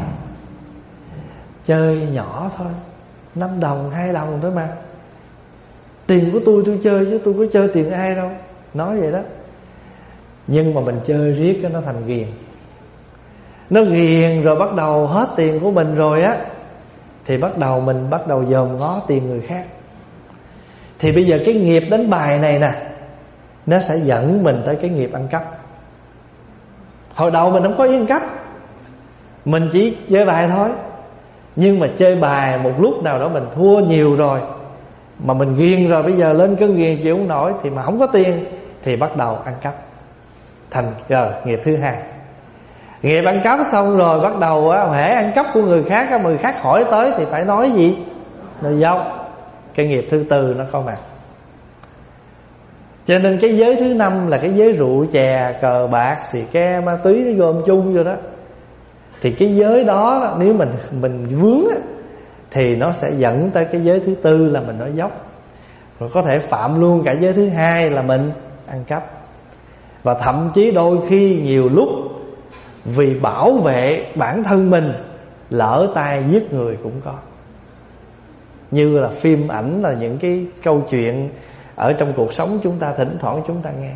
chơi nhỏ thôi, năm đồng, hai đồng thôi mà. Tiền của tôi tôi chơi chứ tôi có chơi tiền ai đâu. Nói vậy đó. Nhưng mà mình chơi riết nó thành ghiền. Nó ghiền rồi bắt đầu hết tiền của mình rồi á, thì bắt đầu mình bắt đầu dòm ngó tiền người khác. Thì bây giờ cái nghiệp đánh bài này nè, nó sẽ dẫn mình tới cái nghiệp ăn cắp. Hồi đầu mình không có ý ăn cắp, mình chỉ chơi bài thôi. Nhưng mà chơi bài một lúc nào đó mình thua nhiều rồi, mà mình ghiền rồi, bây giờ lên cơn ghiền chịu không nổi, thì mà không có tiền thì bắt đầu ăn cắp. Thành rồi nghiệp thứ hai. Nghiệp ăn cắp xong rồi bắt đầu á, hễ ăn cắp của người khác á, người khác hỏi tới thì phải nói gì? Nói dốc. Cái nghiệp thứ tư nó có mặt. Cho nên cái giới thứ năm là cái giới rượu chè, cờ bạc, xì ke, ma túy, nó gom chung vô đó. Thì cái giới đó nếu mình mình vướng á, thì nó sẽ dẫn tới cái giới thứ tư là mình nói dốc. Rồi có thể phạm luôn cả giới thứ hai là mình ăn cắp. Và thậm chí đôi khi nhiều lúc vì bảo vệ bản thân mình, lỡ tay giết người cũng có. Như là phim ảnh, là những cái câu chuyện ở trong cuộc sống chúng ta thỉnh thoảng chúng ta nghe.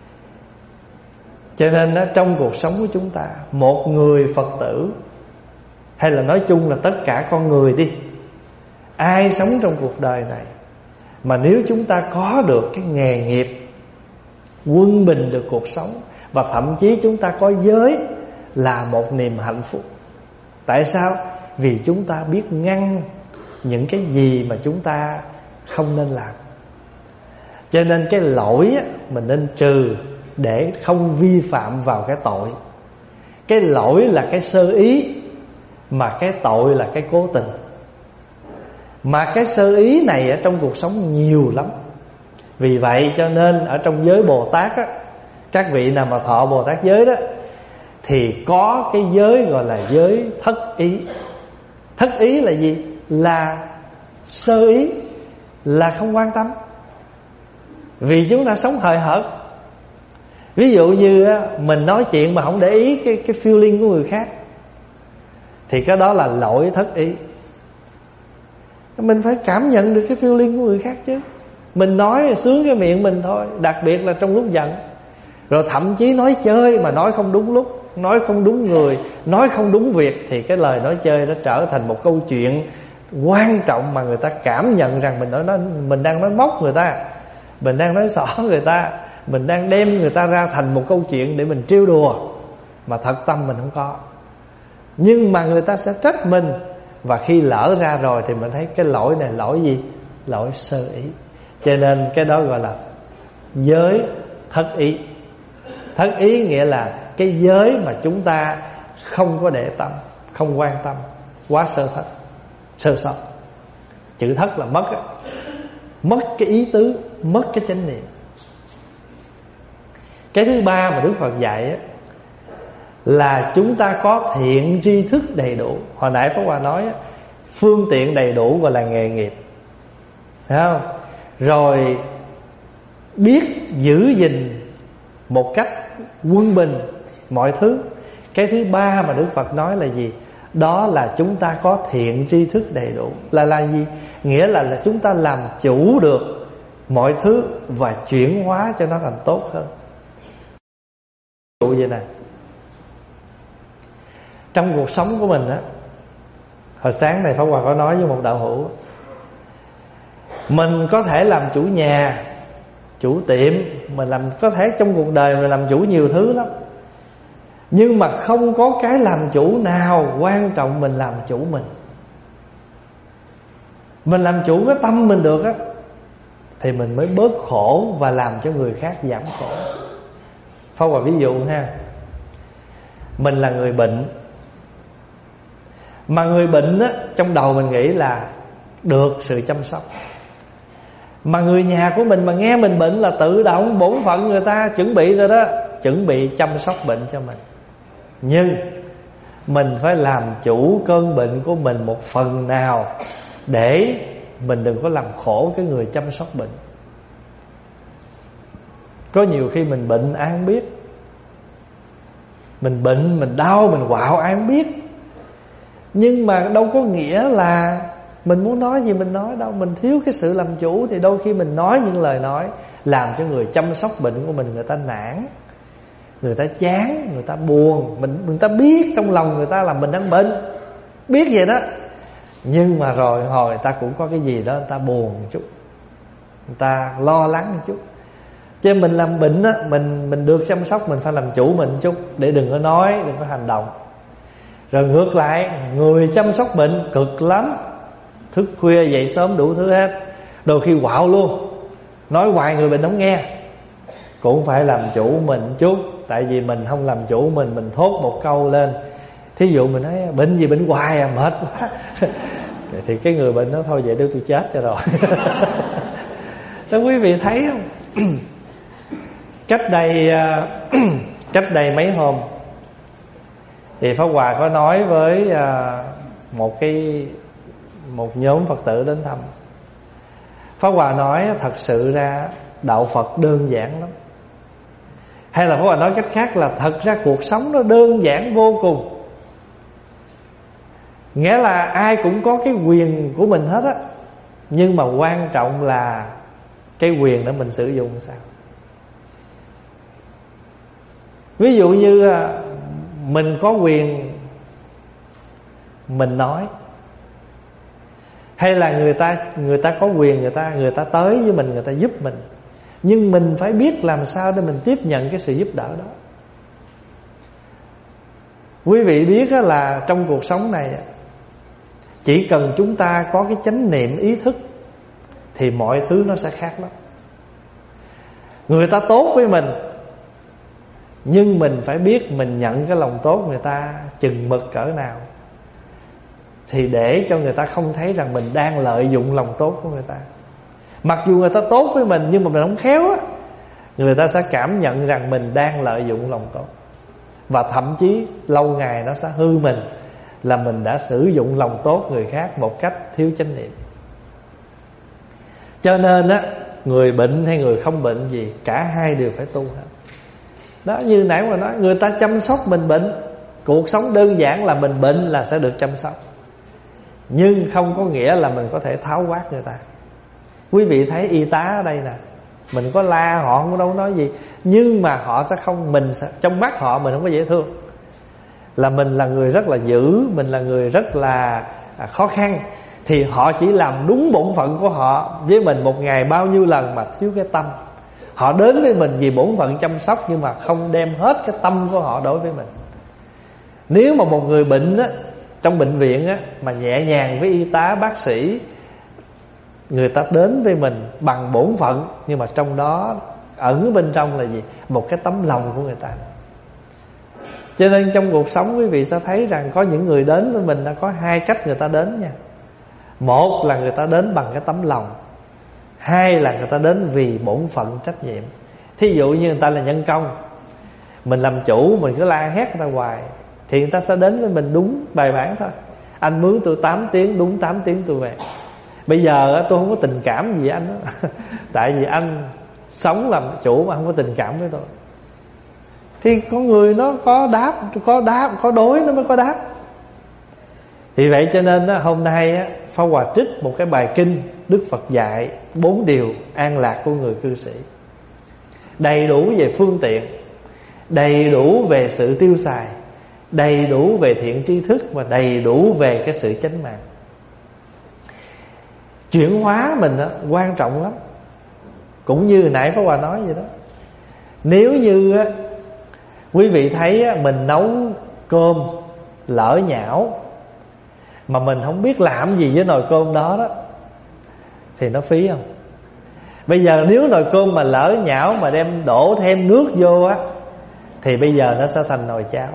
Cho nên đó, trong cuộc sống của chúng ta, một người Phật tử, hay là nói chung là tất cả con người đi, ai sống trong cuộc đời này, mà nếu chúng ta có được cái nghề nghiệp quân bình được cuộc sống, và thậm chí chúng ta có giới, là một niềm hạnh phúc. Tại sao? Vì chúng ta biết ngăn những cái gì mà chúng ta không nên làm. Cho nên cái lỗi á, mình nên trừ để không vi phạm vào cái tội. Cái lỗi là cái sơ ý, mà cái tội là cái cố tình. Mà cái sơ ý này ở trong cuộc sống nhiều lắm. Vì vậy cho nên ở trong giới Bồ Tát á, các vị nào mà thọ Bồ Tát giới đó, thì có cái giới gọi là giới thất ý. Thất ý là gì? Là sơ ý, là không quan tâm. Vì chúng ta sống hời hợt. Ví dụ như á, mình nói chuyện mà không để ý cái, cái feeling của người khác, thì cái đó là lỗi thất ý. Mình phải cảm nhận được cái feeling của người khác chứ. Mình nói sướng cái miệng mình thôi, đặc biệt là trong lúc giận. Rồi thậm chí nói chơi mà nói không đúng lúc, nói không đúng người, nói không đúng việc, thì cái lời nói chơi nó trở thành một câu chuyện quan trọng mà người ta cảm nhận rằng mình nói, nói mình đang nói móc người ta, mình đang nói xỏ người ta, mình đang đem người ta ra thành một câu chuyện để mình trêu đùa, mà thật tâm mình không có. Nhưng mà người ta sẽ trách mình, và khi lỡ ra rồi thì mình thấy cái lỗi này lỗi gì? Lỗi sơ ý. Cho nên cái đó gọi là giới thất ý. Thất ý nghĩa là cái giới mà chúng ta không có để tâm, không quan tâm, quá sơ thất, sơ sót. Chữ thất là mất á, mất cái ý tứ, mất cái chánh niệm. Cái thứ ba mà Đức Phật dạy á, là chúng ta có thiện tri thức đầy đủ. Hồi nãy Pháp Hòa nói á, phương tiện đầy đủ gọi là nghề nghiệp, thấy không? Rồi biết giữ gìn một cách quân bình mọi thứ. Cái thứ ba mà Đức Phật nói là gì? Đó là chúng ta có thiện tri thức đầy đủ. Là là gì? Nghĩa là, là chúng ta làm chủ được mọi thứ và chuyển hóa cho nó thành tốt hơn. Ví dụ vậy nè, trong cuộc sống của mình á, hồi sáng này Pháp Hòa có nói với một đạo hữu, mình có thể làm chủ nhà, chủ tiệm, mình làm có thể trong cuộc đời mình làm chủ nhiều thứ lắm, nhưng mà không có cái làm chủ nào quan trọng mình làm chủ mình. Mình làm chủ cái tâm mình được á, thì mình mới bớt khổ và làm cho người khác giảm khổ. Pháp Hòa ví dụ ha, mình là người bệnh, mà người bệnh á, trong đầu mình nghĩ là được sự chăm sóc. Mà người nhà của mình mà nghe mình bệnh là tự động bổn phận người ta chuẩn bị rồi đó, chuẩn bị chăm sóc bệnh cho mình. Nhưng mình phải làm chủ cơn bệnh của mình một phần nào, để mình đừng có làm khổ cái người chăm sóc bệnh. Có nhiều khi mình bệnh ai không biết, mình bệnh, mình đau, mình quạo ai không biết. Nhưng mà đâu có nghĩa là mình muốn nói gì mình nói đâu. Mình thiếu cái sự làm chủ, thì đôi khi mình nói những lời nói làm cho người chăm sóc bệnh của mình, người ta nản, người ta chán, người ta buồn. Mình người ta biết trong lòng người ta là mình đang bệnh, biết vậy đó, nhưng mà rồi hồi người ta cũng có cái gì đó người ta buồn một chút, người ta lo lắng một chút. Cho nên mình làm bệnh á, mình mình được chăm sóc, mình phải làm chủ mình một chút, để đừng có nói, đừng có hành động. Rồi ngược lại, người chăm sóc bệnh cực lắm, thức khuya dậy sớm đủ thứ hết, đôi khi quạo luôn, nói hoài người bệnh không nghe. Cũng phải làm chủ mình một chút. Tại vì mình không làm chủ mình, mình thốt một câu lên, thí dụ mình nói bệnh gì bệnh hoài à, mệt quá thì cái người bệnh nói thôi vậy đưa tôi chết cho rồi. Đó, quý vị thấy không? Cách đây Cách đây mấy hôm thì Pháp Hòa có nói với một cái Một nhóm Phật tử đến thăm. Pháp Hòa nói thật sự ra đạo Phật đơn giản lắm. Hay là Pháp Hòa nói cách khác là thật ra cuộc sống nó đơn giản vô cùng. Nghĩa là ai cũng có cái quyền của mình hết á, nhưng mà quan trọng là cái quyền đó mình sử dụng sao. Ví dụ như mình có quyền mình nói, hay là người ta người ta có quyền người ta người ta tới với mình, người ta giúp mình, nhưng mình phải biết làm sao để mình tiếp nhận cái sự giúp đỡ đó. Quý vị biết là trong cuộc sống này, chỉ cần chúng ta có cái chánh niệm ý thức thì mọi thứ nó sẽ khác lắm. Người ta tốt với mình, nhưng mình phải biết mình nhận cái lòng tốt người ta chừng mực cỡ nào, thì để cho người ta không thấy rằng mình đang lợi dụng lòng tốt của người ta. Mặc dù người ta tốt với mình, nhưng mà mình không khéo á, người ta sẽ cảm nhận rằng mình đang lợi dụng lòng tốt. Và thậm chí lâu ngày nó sẽ hư mình, là mình đã sử dụng lòng tốt người khác một cách thiếu chánh niệm. Cho nên á, người bệnh hay người không bệnh gì, cả hai đều phải tu hết. Đó, như nãy mà nói, người ta chăm sóc mình bệnh. Cuộc sống đơn giản là mình bệnh là sẽ được chăm sóc, nhưng không có nghĩa là mình có thể tháo quát người ta. Quý vị thấy y tá ở đây nè, mình có la họ không đâu nói gì, nhưng mà họ sẽ không, mình sẽ, trong mắt họ mình không có dễ thương, là mình là người rất là dữ, mình là người rất là khó khăn, thì họ chỉ làm đúng bổn phận của họ với mình một ngày bao nhiêu lần mà thiếu cái tâm. Họ đến với mình vì bổn phận chăm sóc, nhưng mà không đem hết cái tâm của họ đối với mình. Nếu mà một người bệnh á, trong bệnh viện á, mà nhẹ nhàng với y tá bác sĩ, người ta đến với mình bằng bổn phận, nhưng mà trong đó ẩn bên trong là gì? Một cái tấm lòng của người ta. Cho nên trong cuộc sống quý vị sẽ thấy rằng có những người đến với mình, đã có hai cách người ta đến nha. Một là người ta đến bằng cái tấm lòng, hai là người ta đến vì bổn phận trách nhiệm. Thí dụ như người ta là nhân công, mình làm chủ, mình cứ la hét người ta hoài, thì người ta sẽ đến với mình đúng bài bản thôi. Anh mướn tôi tám tiếng, đúng tám tiếng tôi về. Bây giờ tôi không có tình cảm gì với anh đó. Tại vì anh sống làm chủ mà không có tình cảm với tôi. Thì con người nó có đáp, có đáp, có đối nó mới có đáp. Vì vậy cho nên hôm nay Pháp Hòa trích một cái bài kinh Đức Phật dạy bốn điều an lạc của người cư sĩ. Đầy đủ về phương tiện, đầy đủ về sự tiêu xài, đầy đủ về thiện tri thức, và đầy đủ về cái sự chánh mạng. Chuyển hóa mình đó, quan trọng lắm. Cũng như nãy Pháp Hòa nói vậy đó. Nếu như á, quý vị thấy á, mình nấu cơm lỡ nhão mà mình không biết làm gì với nồi cơm đó đó, thì nó phí không? Bây giờ nếu nồi cơm mà lỡ nhão mà đem đổ thêm nước vô á, thì bây giờ nó sẽ thành nồi cháo.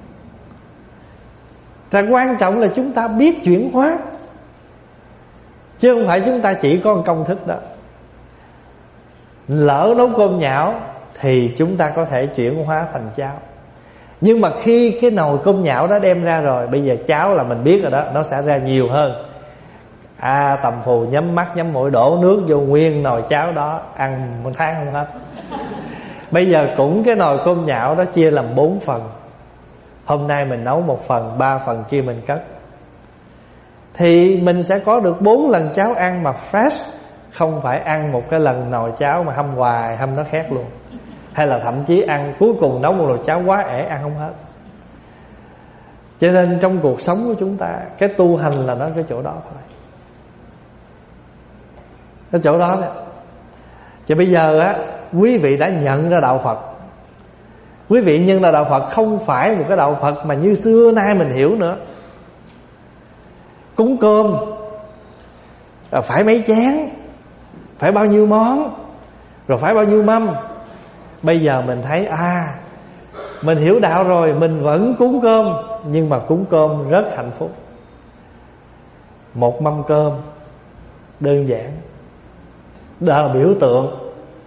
Thì quan trọng là chúng ta biết chuyển hóa, chứ không phải chúng ta chỉ có một công thức đó. Lỡ nấu cơm nhão thì chúng ta có thể chuyển hóa thành cháo. Nhưng mà khi cái nồi cơm nhão đó đem ra rồi, bây giờ cháo là mình biết rồi đó, nó sẽ ra nhiều hơn. À, tầm phù nhắm mắt nhắm mũi đổ nước vô nguyên nồi cháo đó, ăn một tháng không hết. Bây giờ cũng cái nồi cơm nhão đó chia làm bốn phần. Hôm nay mình nấu một phần, ba phần kia mình cất, thì mình sẽ có được bốn lần cháo ăn mà fresh. Không phải ăn một cái lần nồi cháo mà hâm hoài, hâm nó khét luôn. Hay là thậm chí ăn cuối cùng nấu một nồi cháo quá ẻ, ăn không hết. Cho nên trong cuộc sống của chúng ta, cái tu hành là nó cái chỗ đó thôi, cái chỗ đó đó. Chứ bây giờ á, quý vị đã nhận ra đạo Phật. Quý vị nhận ra đạo Phật không phải một cái đạo Phật mà như xưa nay mình hiểu nữa. Cúng cơm phải mấy chén, phải bao nhiêu món, rồi phải bao nhiêu mâm. Bây giờ mình thấy à, mình hiểu đạo rồi, mình vẫn cúng cơm, nhưng mà cúng cơm rất hạnh phúc. Một mâm cơm đơn giản, đó là biểu tượng.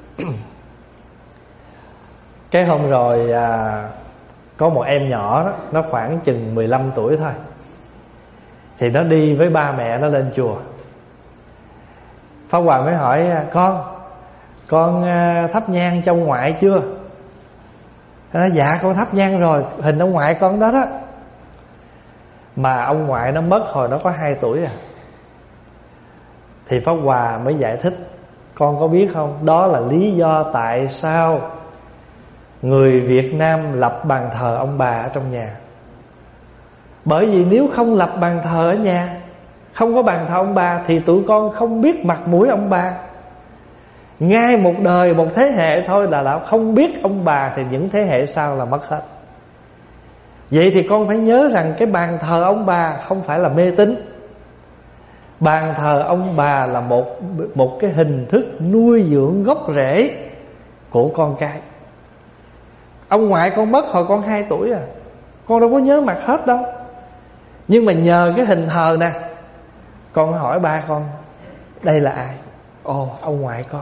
Cái hôm rồi à, có một em nhỏ đó, nó khoảng chừng mười lăm tuổi thôi, thì nó đi với ba mẹ nó lên chùa. Pháp Hòa mới hỏi: Con Con thắp nhang cho ông ngoại chưa? Nó nói: Dạ con thắp nhang rồi, hình ông ngoại con đó đó. Mà ông ngoại nó mất hồi nó có hai tuổi à. Thì Pháp Hòa mới giải thích: Con có biết không, đó là lý do tại sao người Việt Nam lập bàn thờ ông bà ở trong nhà. Bởi vì nếu không lập bàn thờ ở nhà, không có bàn thờ ông bà, thì tụi con không biết mặt mũi ông bà. Ngay một đời, một thế hệ thôi là đã không biết ông bà, thì những thế hệ sau là mất hết. Vậy thì con phải nhớ rằng cái bàn thờ ông bà không phải là mê tín. Bàn thờ ông bà là một, một cái hình thức nuôi dưỡng gốc rễ của con cái. Ông ngoại con mất hồi con hai tuổi à, con đâu có nhớ mặt hết đâu. Nhưng mà nhờ cái hình thờ nè, con hỏi ba con: đây là ai? Ồ, ông ngoại con.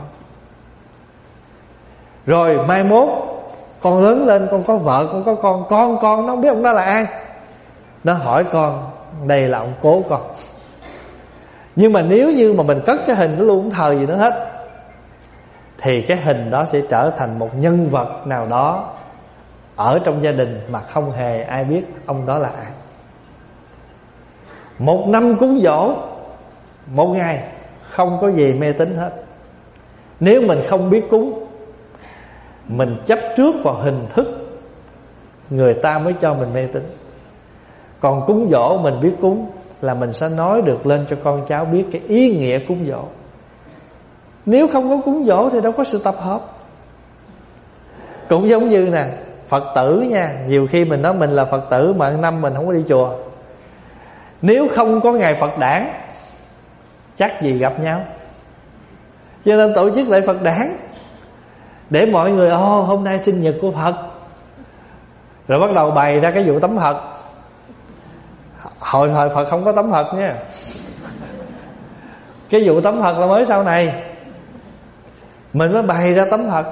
Rồi mai mốt con lớn lên, con có vợ, con có con, Con con nó không biết ông đó là ai. Nó hỏi con: đây là ông cố con. Nhưng mà nếu như mà mình cất cái hình đó luôn, không thờ gì nữa hết, thì cái hình đó sẽ trở thành một nhân vật nào đó ở trong gia đình mà không hề ai biết ông đó là ai. Một năm cúng dỗ, một ngày không có gì mê tín hết. Nếu mình không biết cúng, mình chấp trước vào hình thức, người ta mới cho mình mê tín. Còn cúng dỗ mình biết cúng là mình sẽ nói được lên cho con cháu biết cái ý nghĩa cúng dỗ. Nếu không có cúng dỗ thì đâu có sự tập hợp. Cũng giống như nè, Phật tử nha, nhiều khi mình nói mình là Phật tử mà năm mình không có đi chùa. Nếu không có ngày Phật đản, chắc gì gặp nhau. Cho nên tổ chức lại Phật đản, để mọi người: ô, hôm nay sinh nhật của Phật. Rồi bắt đầu bày ra cái vụ tấm Phật. Hồi thời Phật không có tấm Phật nha. Cái vụ tấm Phật là mới sau này mình mới bày ra tấm Phật.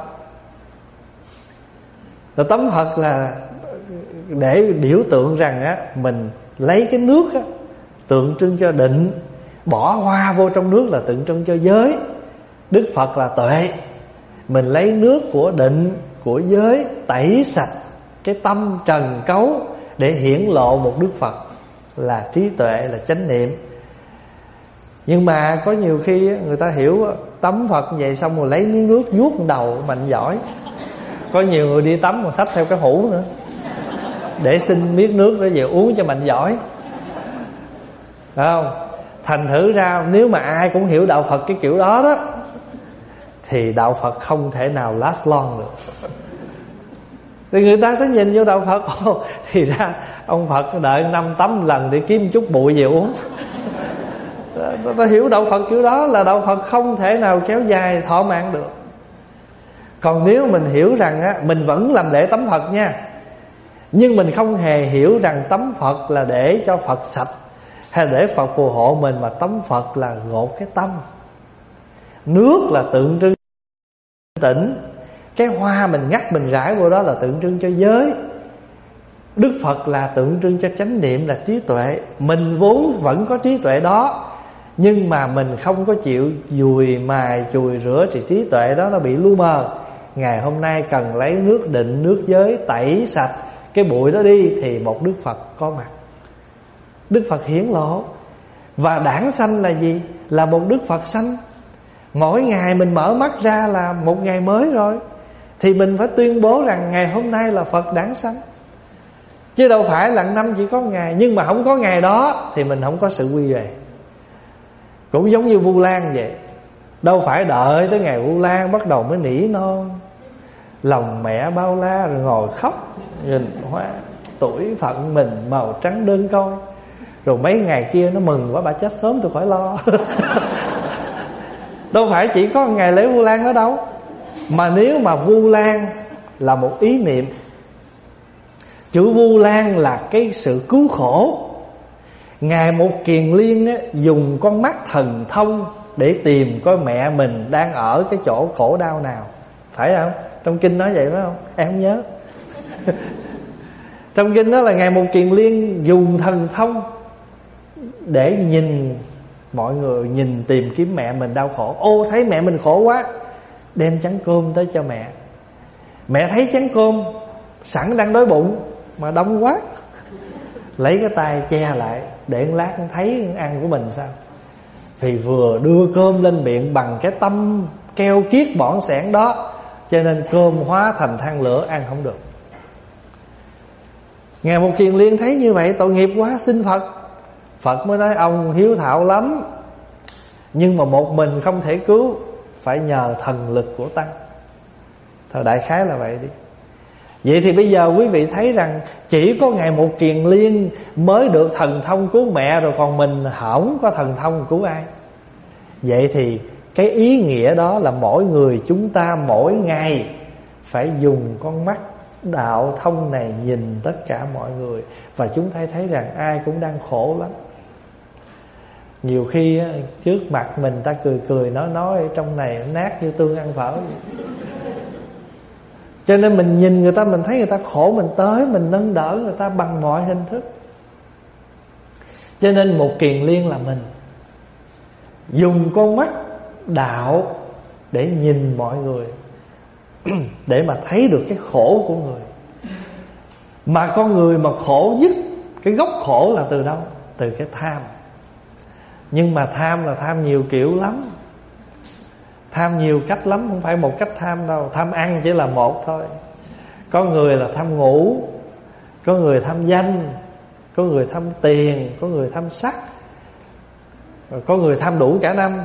Rồi tấm Phật là để biểu tượng rằng á, mình lấy cái nước á, tượng trưng cho định, bỏ hoa vô trong nước là tượng trưng cho giới. Đức Phật là tuệ, mình lấy nước của định, của giới tẩy sạch cái tâm trần cấu để hiển lộ một Đức Phật là trí tuệ, là chánh niệm. Nhưng mà có nhiều khi người ta hiểu tắm Phật vậy xong rồi lấy miếng nước vuốt đầu mạnh giỏi. Có nhiều người đi tắm còn xách theo cái hũ nữa để xin miếng nước để về uống cho mạnh giỏi, phải không? Thành thử ra nếu mà ai cũng hiểu đạo Phật cái kiểu đó đó, thì đạo Phật không thể nào last long được. Thì người ta sẽ nhìn vô đạo Phật, Ồ, thì ra ông Phật đợi năm tám lần để kiếm chút bụi về uống. Ta hiểu đạo Phật kiểu đó là đạo Phật không thể nào kéo dài thọ mạng được. Còn nếu mình hiểu rằng á, mình vẫn làm lễ tắm Phật nha, nhưng mình không hề hiểu rằng tắm Phật là để cho Phật sạch, hay để Phật phù hộ mình, mà tắm Phật là gột cái tâm. Nước là tượng trưng tĩnh, cái hoa mình ngắt mình rải vô đó là tượng trưng cho giới. Đức Phật là tượng trưng cho chánh niệm, là trí tuệ. Mình vốn vẫn có trí tuệ đó, nhưng mà mình không có chịu dùi mài chùi rửa thì trí tuệ đó nó bị lu mờ. Ngày hôm nay cần lấy nước định, nước giới tẩy sạch cái bụi đó đi, thì một Đức Phật có mặt. Đức Phật hiển lộ. Và đản sanh là gì? Là một Đức Phật sanh. Mỗi ngày mình mở mắt ra là một ngày mới rồi, thì mình phải tuyên bố rằng ngày hôm nay là Phật đản sanh. Chứ đâu phải là năm chỉ có ngày. Nhưng mà không có ngày đó thì mình không có sự quy về. Cũng giống như Vu Lan vậy. Đâu phải đợi tới ngày Vu Lan bắt đầu mới nỉ non, lòng mẹ bao la, rồi ngồi khóc nhìn hoa tuổi phận mình màu trắng đơn côi, rồi mấy ngày kia nó mừng quá, bà chết sớm tôi khỏi lo. Đâu phải chỉ có ngày lễ Vu Lan đó đâu. Mà nếu mà Vu Lan là một ý niệm, chữ Vu Lan là cái sự cứu khổ. Ngài Một Kiền Liên á, dùng con mắt thần thông để tìm coi mẹ mình đang ở cái chỗ khổ đau nào. Phải không? Trong kinh nói vậy phải không? Em không nhớ. Trong kinh đó là Ngài Một Kiền Liên dùng thần thông để nhìn mọi người, nhìn tìm kiếm mẹ mình đau khổ. Ô, thấy mẹ mình khổ quá, đem chén cơm tới cho mẹ. Mẹ thấy chén cơm sẵn đang đói bụng mà đông quá, lấy cái tay che lại để lát thấy ăn của mình sao. Thì vừa đưa cơm lên miệng bằng cái tâm keo kiết bỏn sẻn đó, cho nên cơm hóa thành than lửa, ăn không được. Ngài Một Kiền Liên thấy như vậy tội nghiệp quá, xin Phật. Phật mới nói ông hiếu thảo lắm, nhưng mà một mình không thể cứu, phải nhờ thần lực của Tăng. Thôi đại khái là vậy đi. Vậy thì bây giờ quý vị thấy rằng chỉ có Ngài Một Kiền Liên mới được thần thông cứu mẹ, rồi còn mình không có thần thông cứu ai. Vậy thì cái ý nghĩa đó là mỗi người chúng ta mỗi ngày phải dùng con mắt đạo thông này nhìn tất cả mọi người, và chúng ta thấy rằng ai cũng đang khổ lắm. Nhiều khi trước mặt mình ta cười cười nói nói, trong này nát như tương ăn phở vậy. Cho nên mình nhìn người ta, mình thấy người ta khổ, mình tới mình nâng đỡ người ta bằng mọi hình thức. Cho nên Một Kiền Liên là mình dùng con mắt đạo để nhìn mọi người, để mà thấy được cái khổ của người. Mà con người mà khổ nhất, cái gốc khổ là từ đâu? Từ cái tham. Nhưng mà tham là tham nhiều kiểu lắm, tham nhiều cách lắm, không phải một cách tham đâu. Tham ăn chỉ là một thôi. Có người là tham ngủ, có người tham danh, có người tham tiền, có người tham sắc, có người tham đủ cả năm.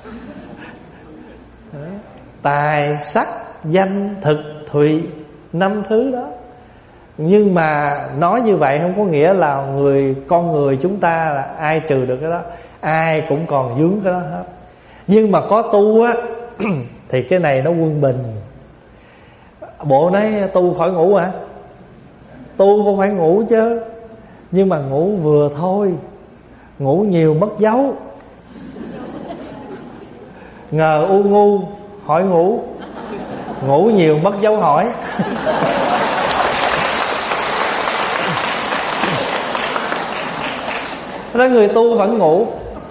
Tài, sắc, danh, thực, thùy, năm thứ đó. Nhưng mà nói như vậy không có nghĩa là người con người chúng ta là ai trừ được cái đó. Ai cũng còn vướng cái đó hết. Nhưng mà có tu á thì cái này nó quân bình. Bộ nói tu khỏi ngủ hả? Tu không phải ngủ chứ, nhưng mà ngủ vừa thôi. Ngủ nhiều mất dấu. Ngờ u ngu hỏi ngủ, ngủ nhiều mất dấu hỏi. Đó, người tu vẫn ngủ.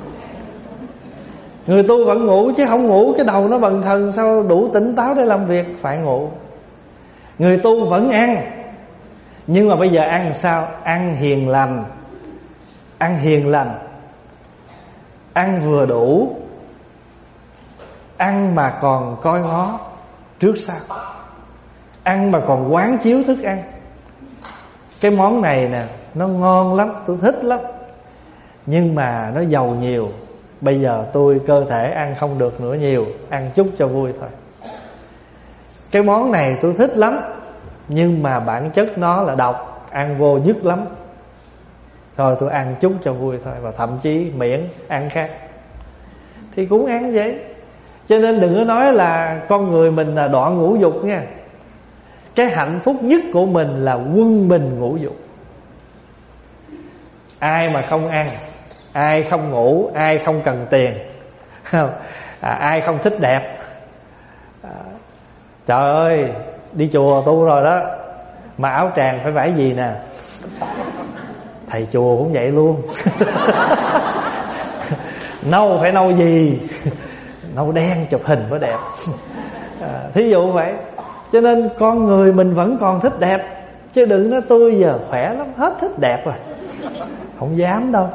Người tu vẫn ngủ chứ không ngủ cái đầu nó bần thần sao đủ tỉnh táo để làm việc, phải ngủ. Người tu vẫn ăn, nhưng mà bây giờ ăn sao? Ăn hiền lành. Ăn hiền lành, ăn vừa đủ, ăn mà còn coi ngó trước sau, ăn mà còn quán chiếu thức ăn. Cái món này nè nó ngon lắm, tôi thích lắm, nhưng mà nó dầu nhiều, Bây giờ tôi cơ thể ăn không được nữa nhiều, ăn chút cho vui thôi. Cái món này tôi thích lắm, nhưng mà bản chất nó là độc, ăn vô nhức lắm. Thôi tôi ăn chút cho vui thôi. Và thậm chí miễn ăn khác thì cũng ăn vậy. Cho nên đừng có nói là con người mình là đoạn ngũ dục nha. Cái hạnh phúc nhất của mình là quân bình ngũ dục. Ai mà không ăn, ai không ngủ, ai không cần tiền, không? À, ai không thích đẹp. À, trời ơi, đi chùa tu rồi đó, mà áo tràng phải vải gì nè? Thầy chùa cũng vậy luôn. Nâu phải nâu gì? Nâu đen chụp hình mới đẹp. À, thí dụ vậy. Cho nên con người mình vẫn còn thích đẹp, chứ đừng nói tôi giờ khỏe lắm, hết thích đẹp rồi. Không dám đâu.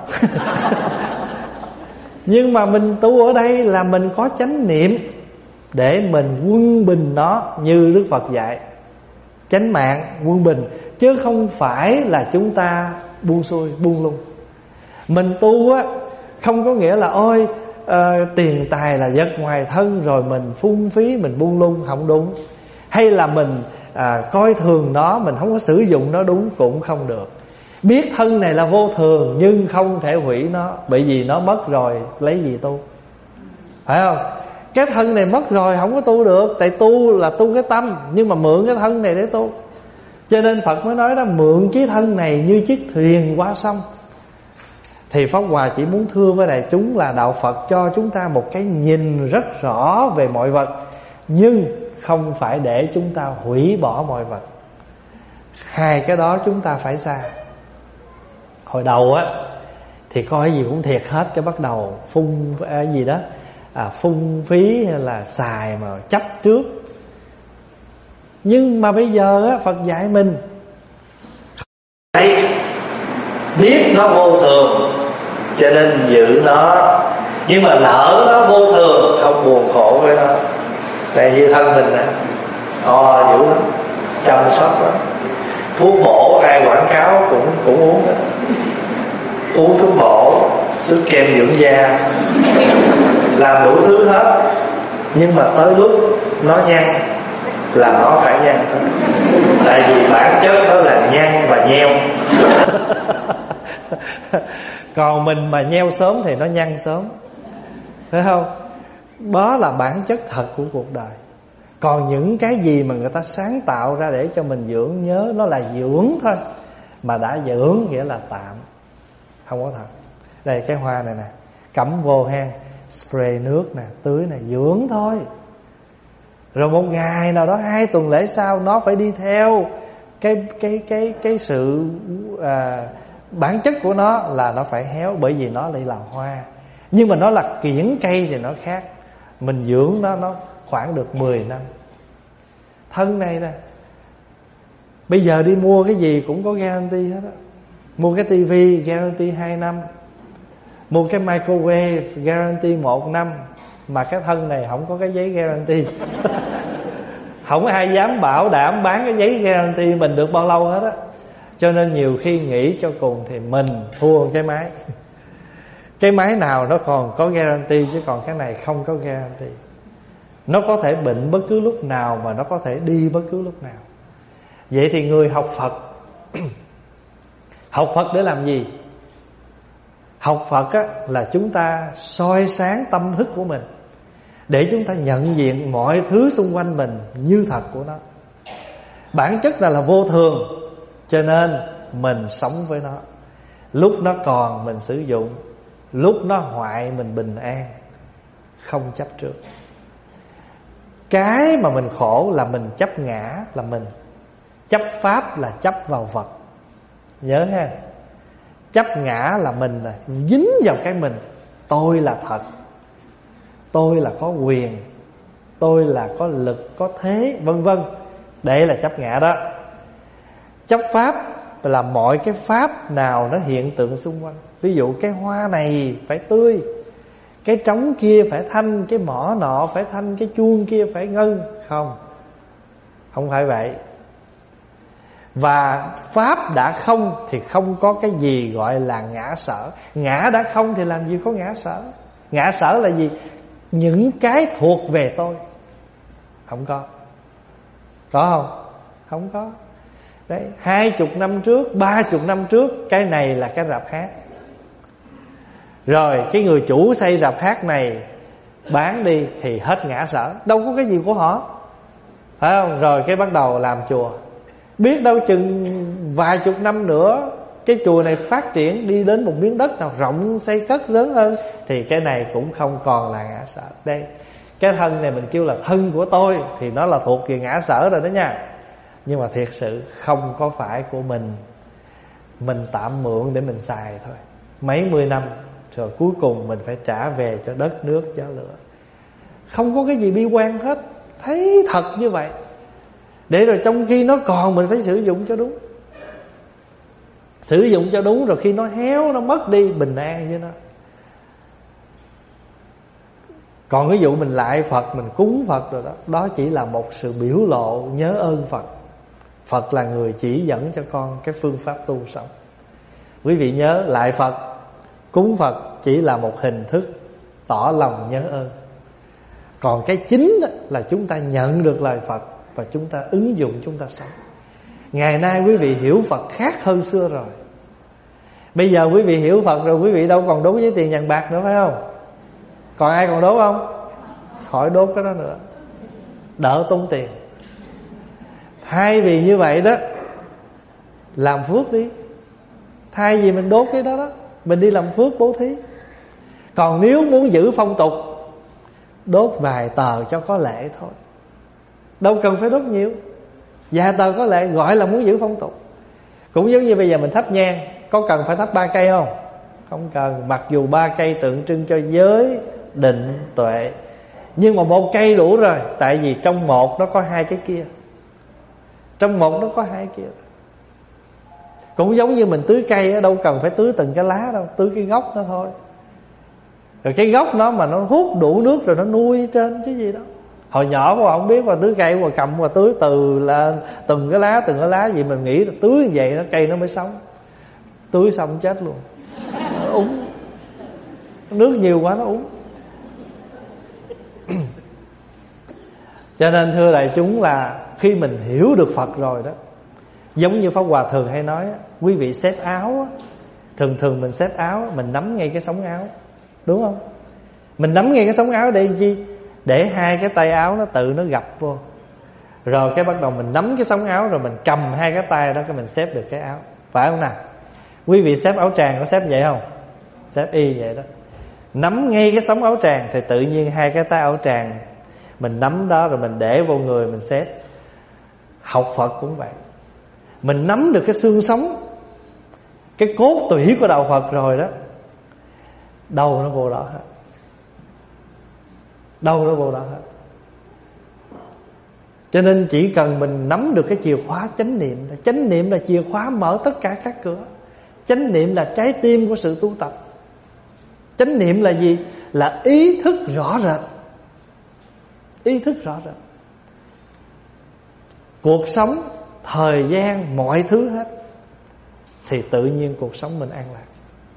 Nhưng mà mình tu ở đây là mình có chánh niệm để mình quân bình nó, như Đức Phật dạy. Chánh mạng, quân bình, chứ không phải là chúng ta buông xuôi, buông lung. Mình tu á, không có nghĩa là ôi uh, tiền tài là vật ngoài thân, rồi mình phung phí, mình buông lung. Không đúng. Hay là mình à, coi thường nó, mình không có sử dụng nó đúng, cũng không được. Biết thân này là vô thường, nhưng không thể hủy nó, bởi vì nó mất rồi lấy gì tu, phải không? Cái thân này mất rồi không có tu được. Tại tu là tu cái tâm, nhưng mà mượn cái thân này để tu. Cho nên Phật mới nói đó, mượn cái thân này như chiếc thuyền qua sông. Thì Pháp Hòa chỉ muốn thưa với đại chúng là đạo Phật cho chúng ta một cái nhìn rất rõ về mọi vật, nhưng không phải để chúng ta hủy bỏ mọi vật. Hai cái đó chúng ta phải xa. Hồi đầu á thì coi cái gì cũng thiệt hết, cái bắt đầu phung à, gì đó à, phung phí hay là xài mà chấp trước. Nhưng mà bây giờ á, Phật dạy mình đây, biết nó vô thường cho nên giữ nó. Nhưng mà lỡ nó vô thường, không buồn khổ với nó. Tại vì thân mình nè, o dữ lắm, chăm sóc lắm. Thuốc bổ ai quảng cáo cũng cũng uống đó. Uống thuốc bổ, sức kem dưỡng da, làm đủ thứ hết. Nhưng mà tới lúc nó nhăn là nó phải nhăn thôi. Tại vì bản chất đó là nhăn và nheo. Còn mình mà nheo sớm thì nó nhăn sớm, phải không? Đó là bản chất thật của cuộc đời. Còn những cái gì mà người ta sáng tạo ra để cho mình dưỡng nhớ, nó là dưỡng thôi. Mà đã dưỡng nghĩa là tạm, không có thật. Đây cái hoa này nè, cắm vô hang, spray nước nè, tưới nè, dưỡng thôi. Rồi một ngày nào đó, hai tuần lễ sau, nó phải đi theo cái cái cái cái sự à, bản chất của nó là nó phải héo, bởi vì nó lại là hoa. Nhưng mà nó là kiểng cây thì nó khác. Mình dưỡng nó nó khoảng được mười năm. Thân này nè, bây giờ đi mua cái gì cũng có guarantee hết á. Mua cái tivi guarantee hai năm, mua cái microwave guarantee một năm. Mà cái thân này không có cái giấy guarantee. Không ai dám bảo đảm bán cái giấy guarantee mình được bao lâu hết á. Cho nên nhiều khi nghĩ cho cùng thì mình thua cái máy. Cái máy nào nó còn có guarantee, chứ còn cái này không có guarantee. Nó có thể bệnh bất cứ lúc nào, mà nó có thể đi bất cứ lúc nào. Vậy thì người học Phật học Phật để làm gì? Học Phật á, là chúng ta soi sáng tâm thức của mình, để chúng ta nhận diện mọi thứ xung quanh mình như thật của nó. Bản chất là là vô thường, cho nên mình sống với nó. Lúc nó còn mình sử dụng, lúc nó hoại mình bình an, không chấp trước. Cái mà mình khổ là mình chấp ngã là mình, chấp pháp là chấp vào vật. Nhớ ha, chấp ngã là mình là dính vào cái mình. Tôi là thật, tôi là có quyền, tôi là có lực, có thế, vân vân. Đây là chấp ngã đó. Chấp pháp là mọi cái pháp nào nó hiện tượng xung quanh. Ví dụ cái hoa này phải tươi, cái trống kia phải thanh, cái mỏ nọ phải thanh, cái chuông kia phải ngân. Không, không phải vậy. Và pháp đã không thì không có cái gì gọi là ngã sở. Ngã đã không thì làm gì có ngã sở. Ngã sở là gì? Những cái thuộc về tôi. Không có. Có không? Không có. Đấy, hai chục năm trước, ba chục năm trước, cái này là cái rạp hát. Rồi cái người chủ xây rạp hát này bán đi thì hết ngã sở. Đâu có cái gì của họ, phải không? Rồi cái bắt đầu làm chùa. Biết đâu chừng vài chục năm nữa cái chùa này phát triển đi đến một miếng đất nào rộng xây cất lớn hơn, thì cái này cũng không còn là ngã sở. Đây, cái thân này mình kêu là thân của tôi thì nó là thuộc về ngã sở rồi đó nha. Nhưng mà thiệt sự không có phải của mình. Mình tạm mượn để mình xài thôi. Mấy mươi năm rồi cuối cùng mình phải trả về cho đất nước gió lửa. Không có cái gì bi quan hết. Thấy thật như vậy. Để rồi trong khi nó còn mình phải sử dụng cho đúng. Sử dụng cho đúng rồi khi nó héo, nó mất đi, bình an với nó. Còn cái vụ mình lại Phật, mình cúng Phật rồi đó, đó chỉ là một sự biểu lộ nhớ ơn Phật. Phật là người chỉ dẫn cho con cái phương pháp tu sống. Quý vị nhớ, lại Phật, cúng Phật chỉ là một hình thức tỏ lòng nhớ ơn. Còn cái chính là chúng ta nhận được lời Phật và chúng ta ứng dụng, chúng ta sống. Ngày nay quý vị hiểu Phật khác hơn xưa rồi. Bây giờ quý vị hiểu Phật rồi, quý vị đâu còn đốt với tiền vàng bạc nữa, phải không? Còn ai còn đốt không? Khỏi đốt cái đó nữa, đỡ tốn tiền. Thay vì như vậy đó, làm phước đi. Thay vì mình đốt cái đó đó, mình đi làm phước bố thí. Còn nếu muốn giữ phong tục, đốt vài tờ cho có lễ thôi, đâu cần phải đốt nhiều. Vài tờ có lễ gọi là muốn giữ phong tục. Cũng giống như bây giờ mình thắp nhang, có cần phải thắp ba cây không? Không cần. Mặc dù ba cây tượng trưng cho giới, định, tuệ, nhưng mà một cây đủ rồi. Tại vì trong một nó có hai cái kia. Trong một nó có hai kia. Cũng giống như mình tưới cây, đâu cần phải tưới từng cái lá đâu, tưới cái gốc nó thôi. Rồi cái gốc nó mà nó hút đủ nước rồi nó nuôi trên chứ gì đó. Hồi nhỏ của không biết mà tưới cây mà cầm mà tưới từ là từng cái lá từng cái lá gì, mình nghĩ là tưới như vậy nó cây nó mới sống. Tưới xong chết luôn. Nó úng. Nước nhiều quá nó úng. Cho nên thưa đại chúng là khi mình hiểu được Phật rồi đó, giống như Pháp Hòa thường hay nói, quý vị xếp áo, thường thường mình xếp áo, mình nắm ngay cái sống áo, đúng không? Mình nắm ngay cái sống áo để chi? Để hai cái tay áo nó tự nó gập vô. Rồi cái bắt đầu mình nắm cái sống áo, rồi mình cầm hai cái tay đó, cái mình xếp được cái áo. Phải không nào? Quý vị xếp áo tràng có xếp vậy không? Xếp y vậy đó. Nắm ngay cái sống áo tràng thì tự nhiên hai cái tay áo tràng mình nắm đó, rồi mình để vô người mình xếp. Học Phật cũng vậy. Mình nắm được cái xương sống, cái cốt tủy của đạo Phật rồi đó, đâu nó vô đó hết. Đâu nó vô đó hết. Cho nên chỉ cần mình nắm được cái chìa khóa chánh niệm. Chánh niệm là chìa khóa mở tất cả các cửa. Chánh niệm là trái tim của sự tu tập. Chánh niệm là gì? Là ý thức rõ rệt. Ý thức rõ rệt. Cuộc sống, thời gian, mọi thứ hết, thì tự nhiên cuộc sống mình an lạc.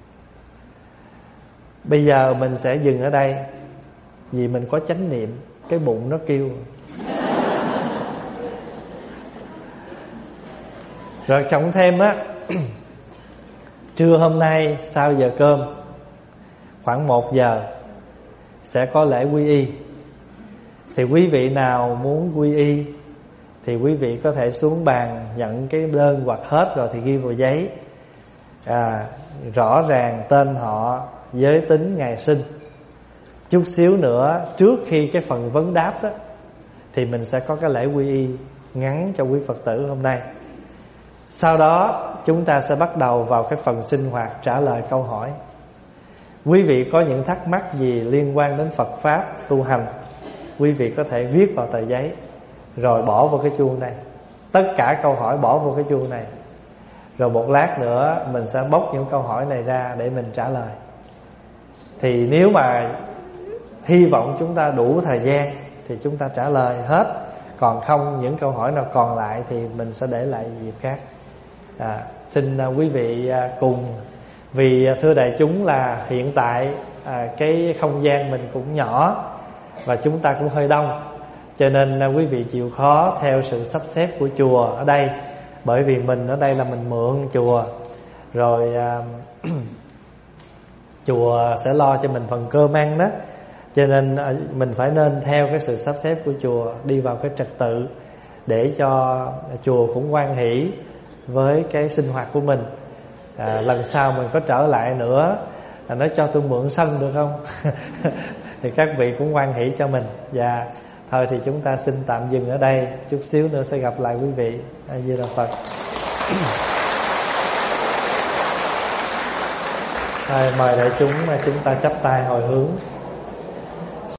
Bây giờ mình sẽ dừng ở đây, vì mình có chánh niệm. Cái bụng nó kêu. Rồi cộng thêm á, trưa hôm nay sau giờ cơm khoảng một giờ sẽ có lễ quy y. Thì quý vị nào muốn quy y thì quý vị có thể xuống bàn nhận cái đơn, hoặc hết rồi thì ghi vào giấy à, rõ ràng tên họ, giới tính, ngày sinh. Chút xíu nữa trước khi cái phần vấn đáp đó, thì mình sẽ có cái lễ quy y ngắn cho quý Phật tử hôm nay. Sau đó chúng ta sẽ bắt đầu vào cái phần sinh hoạt trả lời câu hỏi. Quý vị có những thắc mắc gì liên quan đến Phật Pháp, tu hành, quý vị có thể viết vào tờ giấy rồi bỏ vào cái chuông này. Tất cả câu hỏi bỏ vào cái chuông này. Rồi một lát nữa mình sẽ bóc những câu hỏi này ra để mình trả lời. Thì nếu mà hy vọng chúng ta đủ thời gian thì chúng ta trả lời hết. Còn không, những câu hỏi nào còn lại thì mình sẽ để lại dịp khác. à, Xin quý vị cùng. Vì thưa đại chúng là hiện tại à, cái không gian mình cũng nhỏ và chúng ta cũng hơi đông, cho nên à, quý vị chịu khó theo sự sắp xếp của chùa ở đây. Bởi vì mình ở đây là mình mượn chùa, rồi à, chùa sẽ lo cho mình phần cơm ăn đó, cho nên à, mình phải nên theo cái sự sắp xếp của chùa, đi vào cái trật tự để cho chùa cũng hoan hỷ với cái sinh hoạt của mình. à, Lần sau mình có trở lại nữa là nói cho tôi mượn sân được không? Thì các vị cũng hoan hỷ cho mình. Và thôi thì chúng ta xin tạm dừng ở đây, chút xíu nữa sẽ gặp lại quý vị. A Di Đà Phật. Rồi, mời đại chúng chúng ta chắp tay hồi hướng.